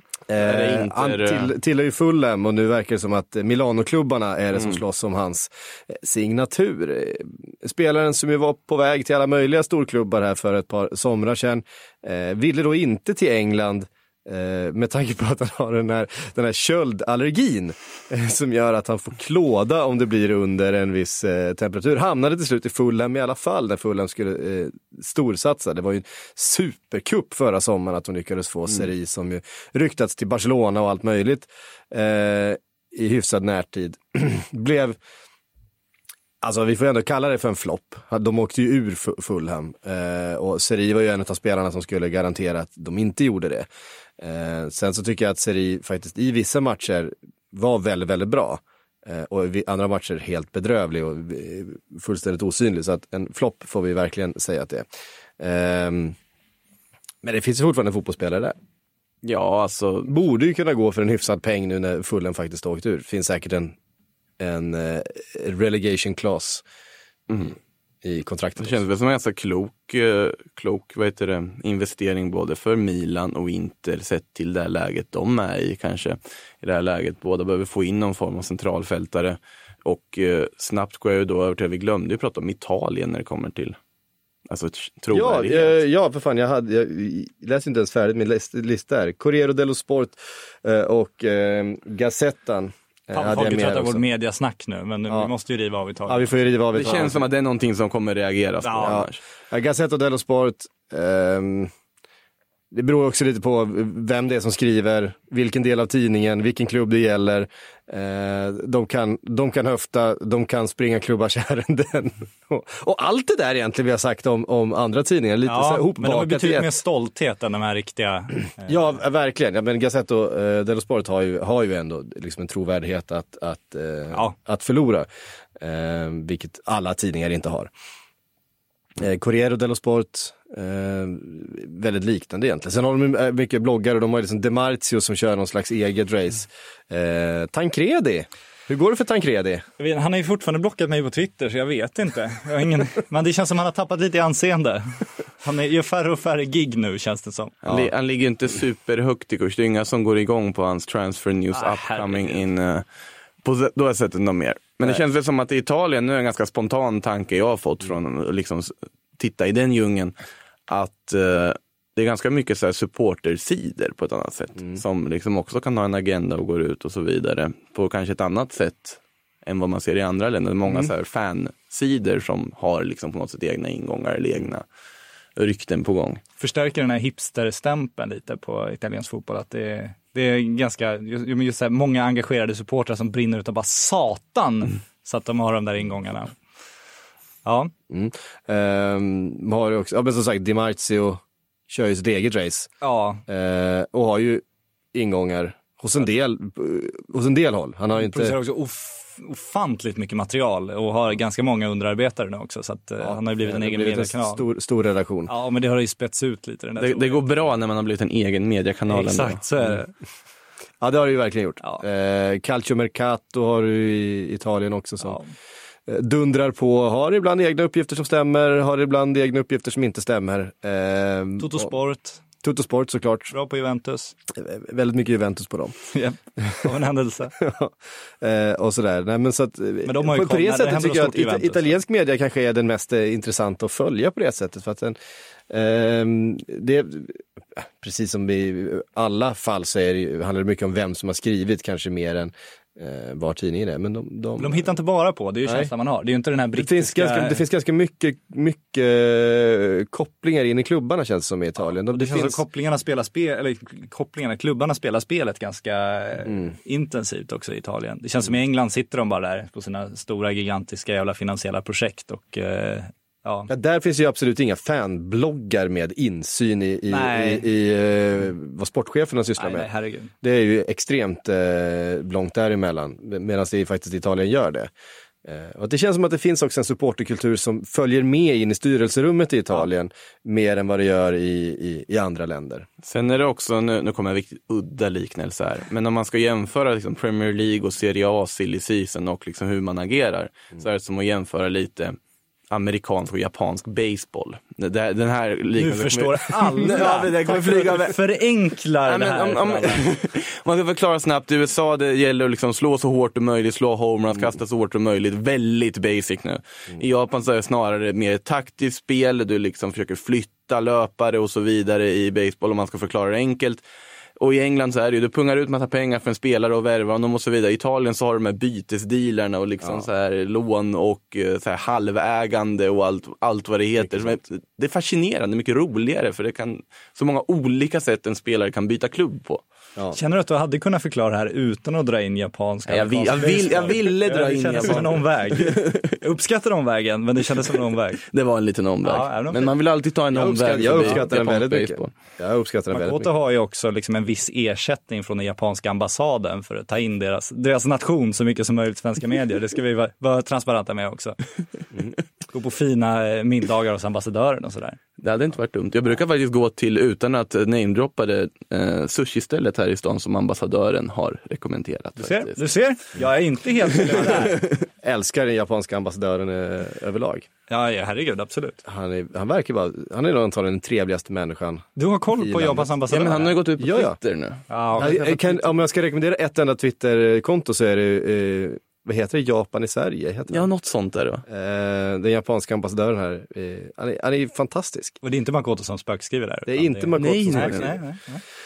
Han tillhör ju Fulham och nu verkar det som att Milano-klubbarna är det som slåss om hans signatur. Spelaren som ju var på väg till alla möjliga storklubbar här för ett par somrar sedan ville då inte till England med tanke på att han har den här köldallergin som gör att han får klåda om det blir under en viss temperatur. Hamnade till slut i Fulham i alla fall när Fulham skulle storsatsa. Det var ju en superkupp förra sommaren att de lyckades få Seri som ju ryktats till Barcelona och allt möjligt i hyfsad närtid. Blev, alltså vi får ändå kalla det för en flopp. De åkte ju ur Fulham och Seri var ju en av spelarna som skulle garantera att de inte gjorde det. Sen så tycker jag att Seri faktiskt i vissa matcher var väldigt, väldigt bra. Och i andra matcher helt bedrövlig och fullständigt osynlig. Så att en flopp får vi verkligen säga att det är. Men det finns ju fortfarande fotbollsspelare där. Ja, alltså. Borde ju kunna gå för en hyfsad peng nu när Fulham faktiskt åkt ur. Finns säkert en relegation clause i kontraktet. Det känns väl som en ganska klok investering både för Milan och Inter sett till det här läget de är i kanske. I det här läget båda behöver få in någon form av centralfältare och snabbt går jag ju då över till att vi glömde ju prata om Italien när det kommer till alltså trovärdighet. Ja, för fan, jag läste inte ens färdigt min lista här. Corriere dello Sport och Gazettan. Folk är trött av vårt mediasnack nu, men vi måste ju riva av i taget. Ja, vi får ju riva av i taget. Det känns som att det är någonting som kommer reageras på. Gazzetta dello Sport. Det beror också lite på vem det är som skriver, vilken del av tidningen, vilken klubb det gäller. De kan höfta, de kan springa klubbars ärenden. Och allt det där egentligen vi har sagt om andra tidningar. Lite så här men de har betydligt mer stolthet än de här riktiga... Ja, verkligen. Ja, men Gazzetta dello Sport har ju ändå liksom en trovärdighet att förlora. Vilket alla tidningar inte har. Corriere dello Sport, väldigt liknande egentligen. Sen har de mycket bloggare och de har liksom De Marzio som kör någon slags eget race. Tancredi, hur går det för Tancredi? Han har ju fortfarande blockat mig på Twitter så jag vet inte. Men det känns som han har tappat lite i anseende. Han gör färre och färre gig nu känns det som. Ja. Han ligger inte superhögt i kurs. Det är inga som går igång på hans transfer news upcoming in. På då har jag sett något mer. Men det känns väl som att i Italien, nu är en ganska spontan tanke jag har fått från liksom titta i den djungeln, att det är ganska mycket så här supportersidor på ett annat sätt som liksom också kan ha en agenda och går ut och så vidare på kanske ett annat sätt än vad man ser i andra länder. Många så här fansidor som har liksom på något sätt egna ingångar eller egna rykten på gång. Förstärker den här hipsterstämpeln lite på italiensk fotboll, att det är ganska, just så här, många engagerade supportrar som brinner utav bara satan så att de har de där ingångarna. Ja. Har också, men som sagt, Di Marzio kör ju sitt eget race. Ja. Och har ju ingångar hos en del håll. Han har ju inte... producerar också ofantligt mycket material och har ganska många underarbetare nu också, så att han har ju blivit en egen mediekanal. Stor redaktion. Ja, men det har ju spets ut lite. Den där det går bra när man har blivit en egen mediekanal. Exakt, så är det. Ja, det har det ju verkligen gjort. Ja. Calcio Mercato har du i Italien också som dundrar på, har ibland egna uppgifter som stämmer, har ibland egna uppgifter som inte stämmer. Toto Sport såklart. Bra på Juventus. Väldigt mycket Juventus på dem. Ja, av en händelse. Och sådär. Nej, men så att, men de har ju på det sättet tycker jag att italiensk media kanske är den mest intressanta att följa på det sättet. För att det, precis som i alla fall så handlar det mycket om vem som har skrivit, kanske mer än var tidningen är. Men de hittar inte bara på, det är ju känslan man har. Det är ju inte den här brittiska... Det finns ganska mycket kopplingar in i klubbarna, känns det som i Italien. Det känns som klubbarna spelar spelet ganska intensivt också i Italien. Det känns som i England sitter de bara där på sina stora gigantiska jävla finansiella projekt och ja, där finns ju absolut inga fanbloggar med insyn i vad sportcheferna sysslar med. Nej, herregud. Det är ju extremt långt däremellan, medan det faktiskt Italien gör det. Och det känns som att det finns också en supporterkultur som följer med in i styrelserummet i Italien mer än vad det gör i andra länder. Sen är det också, nu kommer en riktigt udda liknelse här, men om man ska jämföra liksom Premier League och Serie A, silly season och liksom hur man agerar, så är det som att jämföra lite amerikansk och japansk baseball. Den här nu förstår alla. Det kommer flyga förenklar det här. Man ska förklara snabbt. I USA det gäller att liksom slå så hårt som möjligt, slå homeruns, kasta så hårt som möjligt. Väldigt basic nu. I Japan så är det snarare mer taktiskt spel. Du liksom försöker flytta löpare och så vidare i baseball, om man ska förklara det enkelt. Och i England så är det ju, du pungar ut massa pengar för en spelare och värvar honom och så vidare. I Italien så har de här bytesdealerna och liksom så här lån och så här halvägande och allt vad det heter. Det är fascinerande, mycket roligare, för det kan så många olika sätt en spelare kan byta klubb på. Ja. Känner du att du hade kunnat förklara det här utan att dra in japanska? Jag ville dra in japanska. Som en omväg. Jag uppskattar omvägen, men det kändes som en omväg. Det var en liten omväg. Ja, men man vill alltid ta en omväg. Jag uppskattar den väldigt mycket. Jag uppskattar den väldigt mycket. Makoto har ju också liksom en viss ersättning från den japanska ambassaden för att ta in deras nation så mycket som möjligt i svenska medier. Det ska vi vara transparenta med också. Gå på fina middagar hos ambassadören och sådär. Det hade inte varit dumt. Jag brukar faktiskt gå till, utan att namedroppa det, sushi-stället här i stan som ambassadören har rekommenderat. Du ser? Jag är inte helt där. Älskar den japanska ambassadören överlag. Ja, herregud, absolut. Han är nog antagligen den trevligaste människan. Du har koll på Japans ambassadör? Ja, men han har ju gått ut på Twitter nu. Ja, om jag ska rekommendera ett enda Twitter-konto så är det vad heter det? Japan i Sverige? Ja, något sånt är det. Den japanska ambassadören här, han är fantastisk. Och det är inte Makoto som spökskriver där? Det är inte Makoto som spökskriver.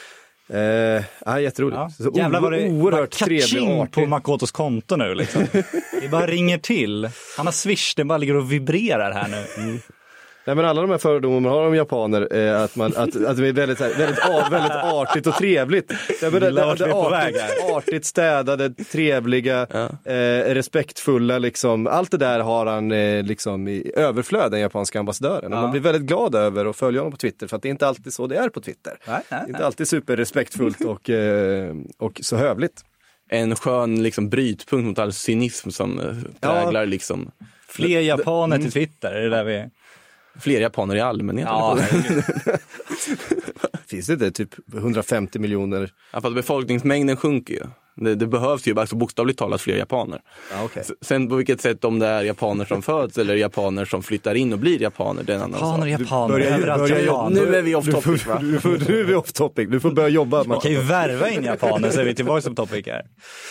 Jätteroligt. Ja. Jävlar vad det oerhört trevlig på Makotos konto nu liksom. Det bara ringer till. Han har Swish, den bara ligger och vibrerar här nu. Nej, men alla de här fördomarna man har om japaner är att det är väldigt artigt och trevligt. Artigt städade, trevliga, respektfulla liksom. Allt det där har han liksom i överflöd, den japanska ambassadören. Och man blir väldigt glad över att följa honom på Twitter, för att det är inte alltid så det är på Twitter. Nej. Inte alltid superrespektfullt och så hövligt. En skön liksom brytpunkt mot all cynism som präglar liksom. Fler japaner till Twitter, är det där vi... Fler japaner i allmänhet. Ja, finns det inte typ 150 miljoner? Ja, för att befolkningsmängden sjunker ju. Det behövs ju alltså bokstavligt talat fler japaner. Ja, okay. Sen på vilket sätt, om det är japaner som föds eller japaner som flyttar in och blir japaner, det är en annan sak. Japaner överallt. Nu är vi off topic, va? Nu är vi off topic. Du får börja jobba. Man kan ju värva in japaner, så är vi tillbaka som topic här.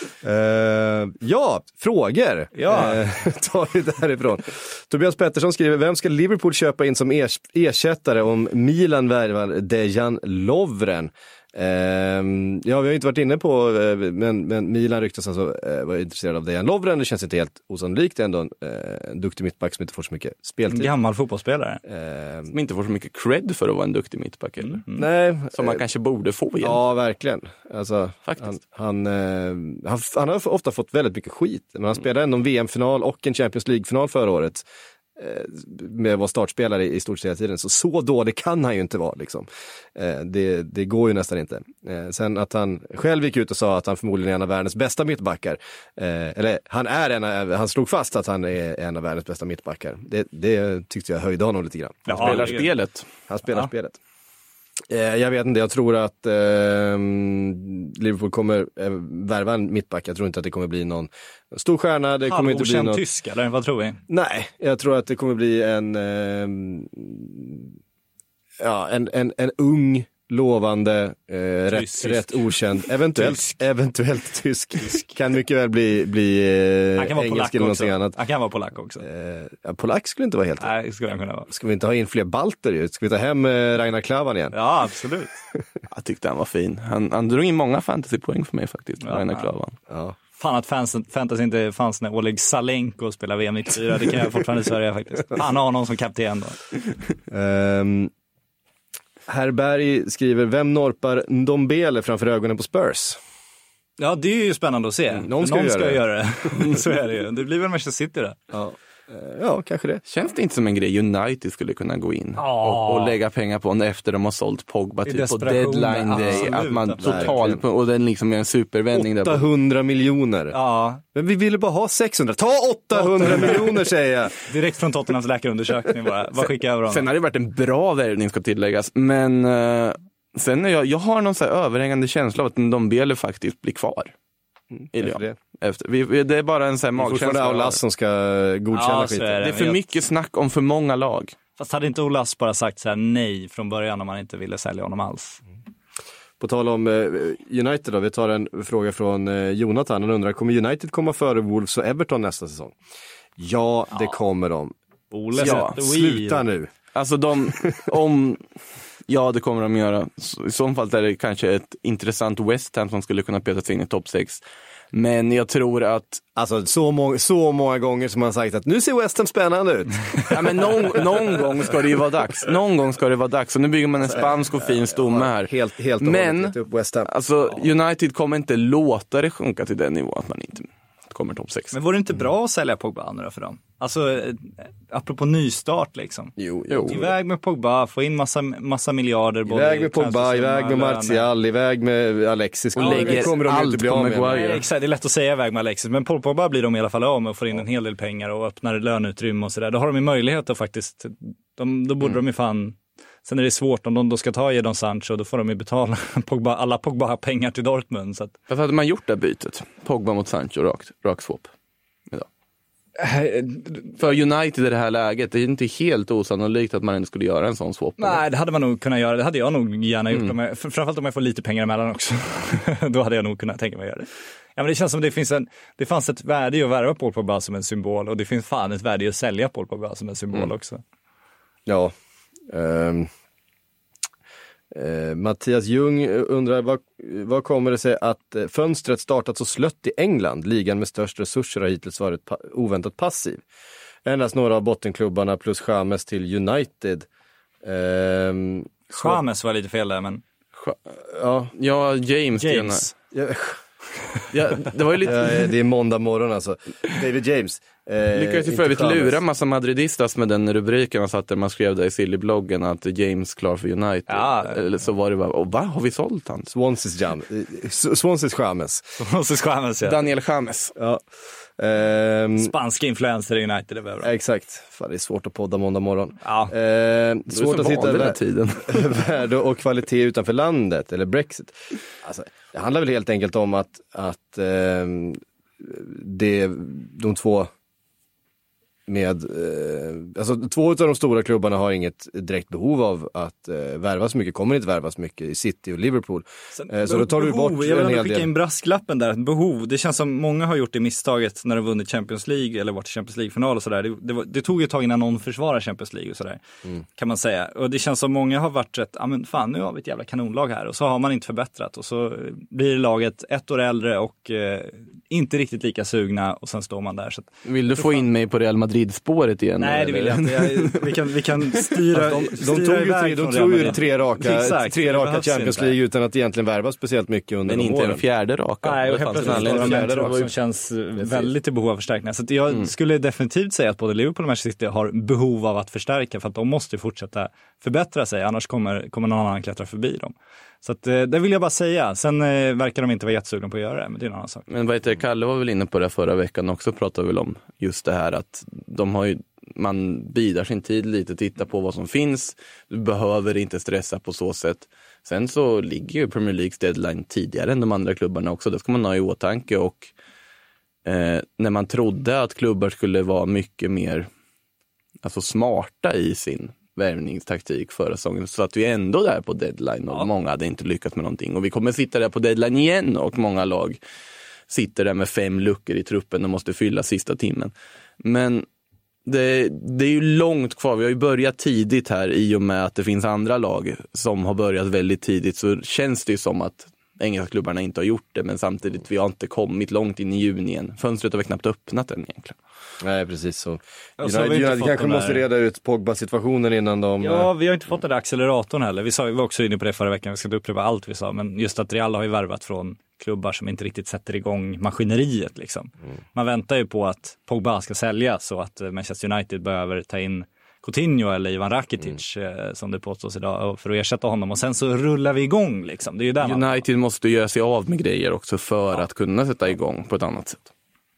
Ja, frågor. Tar vi därifrån. Tobias Pettersson skriver, vem ska Liverpool köpa in som ersättare om Milan värvar Dejan Lovren? Vi har inte varit inne på, men Milan ryktas alltså vara intresserad av Dejan Lovren. Det känns inte helt osannolikt. Det är ändå en duktig mittback som inte får så mycket speltid. En gammal fotbollsspelare. Som inte får så mycket cred för att vara en duktig mittback. Nej. Som man kanske borde få igen. Ja, verkligen. Alltså, faktiskt. Han har ofta fått väldigt mycket skit. Men han spelade ändå en VM-final och en Champions League-final förra året. Med att vara startspelare i stort sett hela tiden. Så dålig kan han ju inte vara liksom. Det går ju nästan inte. Sen att han själv gick ut och sa att han förmodligen är en av världens bästa mittbackar. Eller han slog fast att han är en av världens bästa mittbackar. Det tyckte jag höjde honom lite grann. Han spelar spelet. Han spelar spelet. Jag vet inte, jag tror att Liverpool kommer värva en mittback. Jag tror inte att det kommer bli någon stor stjärna. Det kommer inte bli något tysk, eller vad tror vi? Nej, jag tror att det kommer bli en ung, lovande, rätt okänd, eventuellt tysk. Kan mycket väl bli engelsk eller någonting annat. Han kan vara polack också. Polack skulle inte vara helt. Nej, skulle han kunna vara. Ska vi inte ha in fler balter ju? Ska vi ta hem Ragnar Klavan igen? Ja, absolut. Jag tyckte han var fin. Han drog in många fantasypoäng för mig faktiskt, Ragnar Klavan. Ja. Fan att fantasy inte fanns när Oleg Salenko spelar VM 94. Det kan jag fortfarande säga faktiskt. Han har någon som kapten då. Herr Berg skriver, vem norpar Ndombele framför ögonen på Spurs? Ja, det är ju spännande att se. Någon ska göra det. Så är det ju. Det blir väl Manchester City där. Ja, kanske det. Känns det inte som en grej United skulle kunna gå in och lägga pengar på efter de har sålt Pogba typ på deadline day, att man totalt, och den liksom är en supervändning 800 miljoner. Ja. Men vi ville bara ha 600. Ta 800 miljoner, säger jag. Direkt från Tottenhams läkarundersökning bara. Vad skickar jag över honom? Sen har det varit en bra värvning, ska tilläggas, men sen är jag har någon så här överhängande känsla av att Ndombele faktiskt blir kvar. Det är bara en sån här magkänsla. Fortfarande Aulas som ska godkänna skiten. Det är för mycket snack om för många lag. Fast hade inte Aulas bara sagt så här nej från början om man inte ville sälja honom alls? På tal om United då, vi tar en fråga från Jonathan. Han undrar, kommer United komma före Wolves och Everton nästa säsong? Ja, det kommer de. Sluta nu. Alltså ja, det kommer de göra. I så fall är det kanske ett intressant West Ham som skulle kunna peta sig in i topp 6. Men jag tror att... Alltså så många gånger som man sagt att nu ser West Ham spännande ut. Ja, men någon gång ska det ju vara dags. Någon gång ska det vara dags. Och nu bygger man en spansk och fin stomme här. Helt men West Ham. Alltså, United kommer inte låta det sjunka till den nivån att man inte kommer topp 6. Men vore det inte bra att sälja Pogba nu för dem? Alltså, apropå nystart liksom. Jo. Iväg med Pogba, få in massa miljarder. Iväg med Pogba, iväg med Martial, iväg med Alexis. Och lägger kommer de allt inte bli på av med. Maguire. Exakt, det är lätt att säga iväg med Alexis. Men Pogba blir de i alla fall av med och får in en hel del pengar och öppnar löneutrymme och sådär. Då har de ju möjlighet att faktiskt, då borde de ju fan... Sen är det svårt om de då ska ta Jadon Sancho, då får de ju betala alla Pogba pengar till Dortmund. Så att... Varför hade man gjort det bytet? Pogba mot Sancho, rak swap idag. För United i det här läget, det är inte helt osannolikt att man inte skulle göra en sån swap. Nej, det hade man nog kunnat göra. Det hade jag nog gärna gjort. Framförallt om jag får lite pengar emellan också. Då hade jag nog kunnat tänka mig att göra det. Ja, men det känns som det fanns ett värde i att värva Paul Pogba som en symbol. Och det finns fan ett värde i att sälja Paul Pogba som en symbol också. Ja. Mattias Ljung undrar, vad kommer det sig att fönstret startat så slött i England? Ligan med störst resurser har hittills varit oväntat passiv. endast några av bottenklubbarna plus James till United. James var lite fel där, men... Ja, James. ja, Det var ju lite... det är måndag morgon alltså. David James. Lyckades ju för övrigt lura massa madridistas med den rubriken man satt där man skrev där i Silly-bloggen att James klar för United. Ja. Eller så var det bara, vad har vi sålt han? Swansea's James. Swansea's James, ja. Daniel James. Ja. Spanska influencer i United, det var bra. Exakt. Fan, det är svårt att podda måndag morgon. Ja. Svårt att hitta den här tiden. värde och kvalitet utanför landet, eller Brexit. Alltså, det handlar väl helt enkelt om att de två med, alltså två av de stora klubbarna har inget direkt behov av att värva så mycket, kommer inte värva så mycket i City och Liverpool. Så då tar du bort jag vill en hel skicka del. in brasklappen där, behov. Det känns som många har gjort det misstaget när de vunnit Champions League eller varit i Champions League-final och sådär. Det tog ju ett tag innan någon försvarar Champions League och sådär, kan man säga. Och det känns som många har varit rätt, men fan, nu har vi ett jävla kanonlag här, och så har man inte förbättrat, och så blir laget ett år äldre och inte riktigt lika sugna, och sen står man där. Så Vill du få in mig på Real Madrid-spåret igen? nej, det vill jag inte. Vi kan styra. De tog ju tre raka Champions League utan att egentligen värva speciellt mycket under men de inte åren. en fjärde raka. Nej, och det helt fanns en plötsligt anledning. fjärde som känns väldigt i behov av förstärkningar. Så att jag skulle definitivt säga att både Liverpool och Manchester City har behov av att förstärka, för att de måste fortsätta förbättra sig, annars kommer någon annan klättra förbi dem. Så att, det vill jag bara säga. Sen verkar de inte vara jättesugna på att göra det, men det är en annan sak. Men vad heter Kalle var väl inne på det förra veckan också, pratade väl om just det här att man bidrar sin tid lite, titta på vad som finns. Du behöver inte stressa på så sätt. Sen så ligger ju Premier Leagues deadline tidigare än de andra klubbarna också. Det ska man ha i åtanke, och när man trodde att klubbar skulle vara mycket mer smarta i sin värvningstaktik förra säsongen, så att vi ändå där på deadline, och många hade inte lyckats med någonting, och vi kommer sitta där på deadline igen, och många lag sitter där med 5 luckor i truppen och måste fylla sista timmen. Men det är ju långt kvar. Vi har ju börjat tidigt här, i och med att det finns andra lag som har börjat väldigt tidigt, så känns det ju som att engelska klubbarna inte har gjort det, men samtidigt vi har inte kommit långt in i juni än. Fönstret har väl knappt öppnat än egentligen. Nej, precis så. United kanske måste reda ut Pogba-situationen innan de... Ja, vi har inte fått den där acceleratorn heller. Vi var också inne på det förra veckan, vi ska upprepa allt vi sa, men just att Real har ju värvat från klubbar som inte riktigt sätter igång maskineriet liksom. Man väntar ju på att Pogba ska säljas, så att Manchester United behöver ta in Coutinho eller Ivan Rakitic som det påstås idag, för att ersätta honom, och sen så rullar vi igång liksom. Det är ju där United måste göra sig av med grejer också för att kunna sätta igång på ett annat sätt.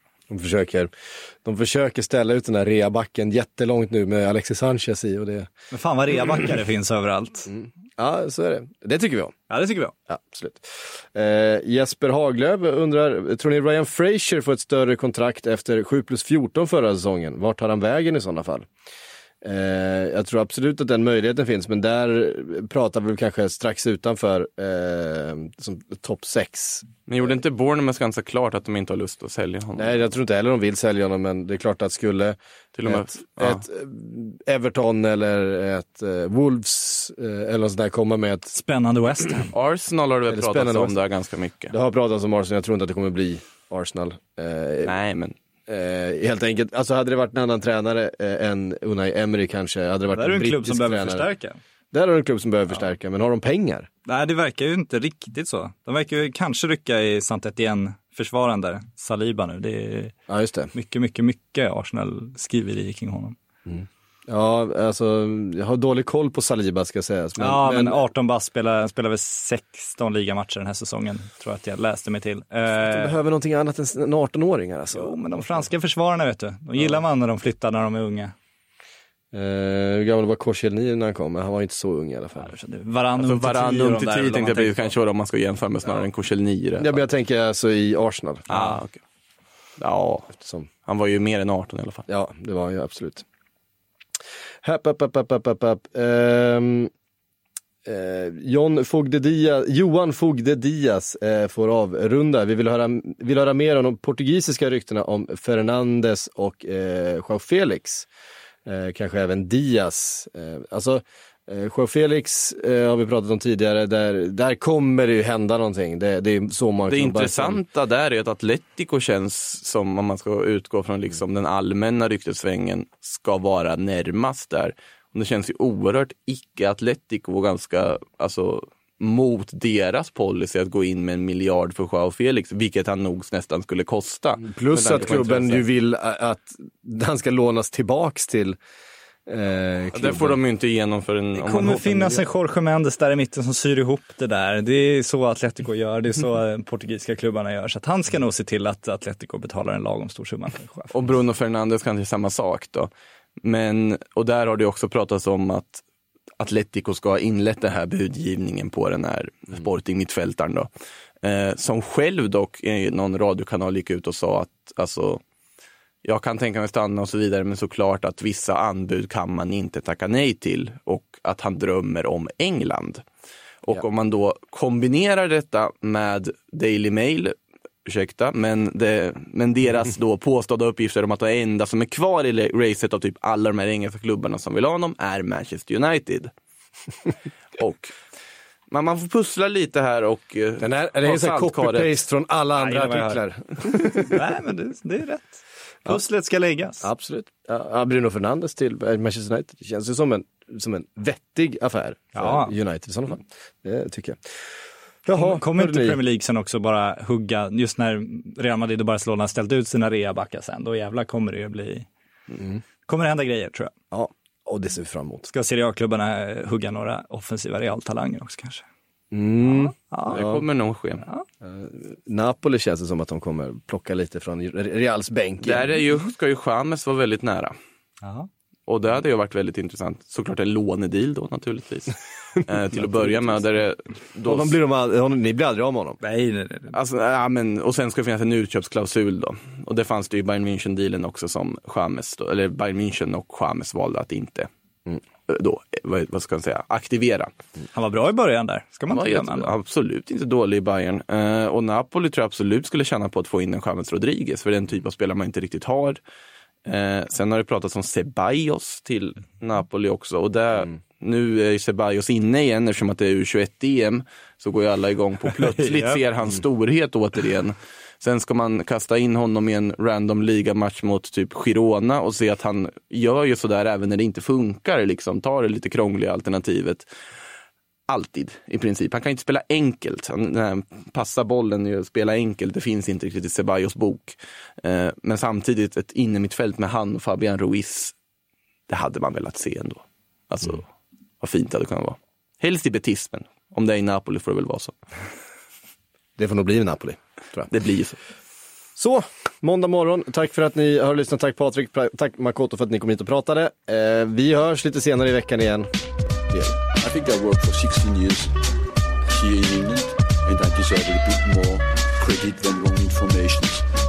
De försöker ställa ut den där reabacken jättelångt nu med Alexis Sanchez i, och det... Men fan vad reabackar det finns överallt. Ja, så är det. Det tycker vi om. Ja, det tycker vi om. Ja, absolut. Jesper Haglöf undrar, tror ni Ryan Fraser får ett större kontrakt efter 7+14 förra säsongen? Vart tar han vägen i sådana fall? Jag tror absolut att den möjligheten finns, men där pratar vi kanske strax utanför som topp 6. Men gjorde inte Bournemouth ganska klart att de inte har lust att sälja honom? Nej, jag tror inte heller de vill sälja honom, men det är klart att skulle till och med ett Everton eller ett Wolves eller något sånt där komma med ett spännande West Ham. Arsenal har det väl pratats om där ganska mycket. Det har pratats om Arsenal, jag tror inte att det kommer bli Arsenal. Nej, men helt enkelt, alltså hade det varit en annan tränare än Unai Emery kanske, hade det varit en brittisk tränare. Där är en klubb som behöver förstärka. Där är en klubb som behöver förstärka, men har de pengar? Nej, det verkar ju inte riktigt så. De verkar ju kanske rycka i Saint-Étienne-försvararen där, Saliba nu. Det är just det. Mycket Arsenal skriver kring honom. Ja, alltså jag har dålig koll på Saliba ska sägas. Men 18 bass spelar väl 16 ligamatcher den här säsungen, tror jag att jag läste mig till. De behöver någonting annat än 18-åringar alltså. Jo, men de franska försvararna vet du, de gillar man när de flyttar när de är unga. Hur gammal var Koscielny när han kom? Han var inte så ung i alla fall. Varann Umtiti tänkte jag bli kanske vad man ska jämföra med snarare än Koscielny. Ja, men jag tänker alltså i Arsenal. Okay. Ja, eftersom han var ju mer än 18 i alla fall. Ja, det var han ju absolut. Johan Fogde Diaz får avrunda. Vi vill höra mer om de portugisiska ryktena om Fernandes och João Felix. Kanske även Diaz. Joao Felix har vi pratat om tidigare, där kommer det ju hända någonting. Det är så många. Det intressanta där är att Atletico känns som, om man ska utgå från liksom den allmänna ryktesvängen, ska vara närmast där. Och det känns ju oerhört icke-Atletico och ganska, alltså, mot deras policy att gå in med 1 miljard för Joao Felix, vilket han nog nästan skulle kosta. Plus att klubben ju vill att han ska lånas tillbaks till det får de ju inte igenom för en... Det kommer finnas en Jorge Mendes där i mitten som syr ihop det där. Det är så Atletico gör, det är så portugisiska klubbarna gör. Så att han ska nog se till att Atletico betalar en lagom stor summa. Och Bruno Fernandes kan till samma sak då. Men, och där har det också pratats om att Atletico ska ha inlett det här budgivningen på den här Sporting-mittfältaren då. Som själv dock i någon radiokanal gick ut och sa att alltså, jag kan tänka mig stanna och så vidare, men såklart att vissa anbud kan man inte tacka nej till, och att han drömmer om England. Och om man då kombinerar detta med Daily Mail, men deras då påstådda uppgifter om att det enda som är kvar i racet av typ alla de här engelska klubbarna som vill ha honom är Manchester United. Och man får pussla lite här och den här, är det så copy-paste från alla andra artiklar? Nej, men det är rätt. Pusslet ska läggas. Absolut. Bruno Fernandes till Manchester United. Det känns ju som en vettig affär för United i sådana fall. Det tycker jag. Jaha, kommer inte Premier League sen också bara hugga, just när Real Madrid och Barcelona ställt ut sina reabackar sen, då jävlar kommer det ju bli... Kommer det hända grejer, tror jag. Ja, och det ser vi fram emot. Ska Serie A-klubbarna hugga några offensiva Real-talanger också kanske? Det kommer nog ske. Napoli känns det som att de kommer plocka lite från Reals bänk. Där ska ju James vara väldigt nära. Aha. Och det hade ju varit väldigt intressant. Såklart en lånedeal då naturligtvis. Till att börja med. Ni blir aldrig av med honom. Nej. Alltså, och sen ska det finnas en utköpsklausul då. Och det fanns det ju i Bayern München-dealen också som James då, eller Bayern München och James valde att inte då, vad ska man säga, aktivera. Han var bra i början där, ska man inte glömma. Absolut inte dålig i Bayern. Och Napoli tror jag absolut skulle tjäna på att få in en James Rodriguez, för den typ av spelare man inte riktigt har. Sen har det pratats om Ceballos till Napoli också, och nu är Ceballos inne igen eftersom att det är U21-EM, så går ju alla igång på plötsligt ser hans storhet återigen. Sen ska man kasta in honom i en random ligamatch mot typ Girona och se att han gör ju sådär även när det inte funkar, liksom tar det lite krångliga alternativet. Alltid i princip. Han kan inte spela enkelt. Passa bollen och spela enkelt. Det finns inte riktigt i Ceballos bok. Men samtidigt ett innermittfält med han och Fabian Ruiz, det hade man velat se ändå. Alltså, vad fint det hade kunnat vara. Helst i betismen. Om det är i Napoli får det väl vara så. Det får nog bli i Napoli, tror jag. Det blir så. Så, måndag morgon. Tack för att ni har lyssnat. Tack Patrik. Tack Makoto för att ni kom hit och pratade. Vi hörs lite senare i veckan igen. I think I worked for 16 years here in England, and I deserve a bit more credit than wrong information.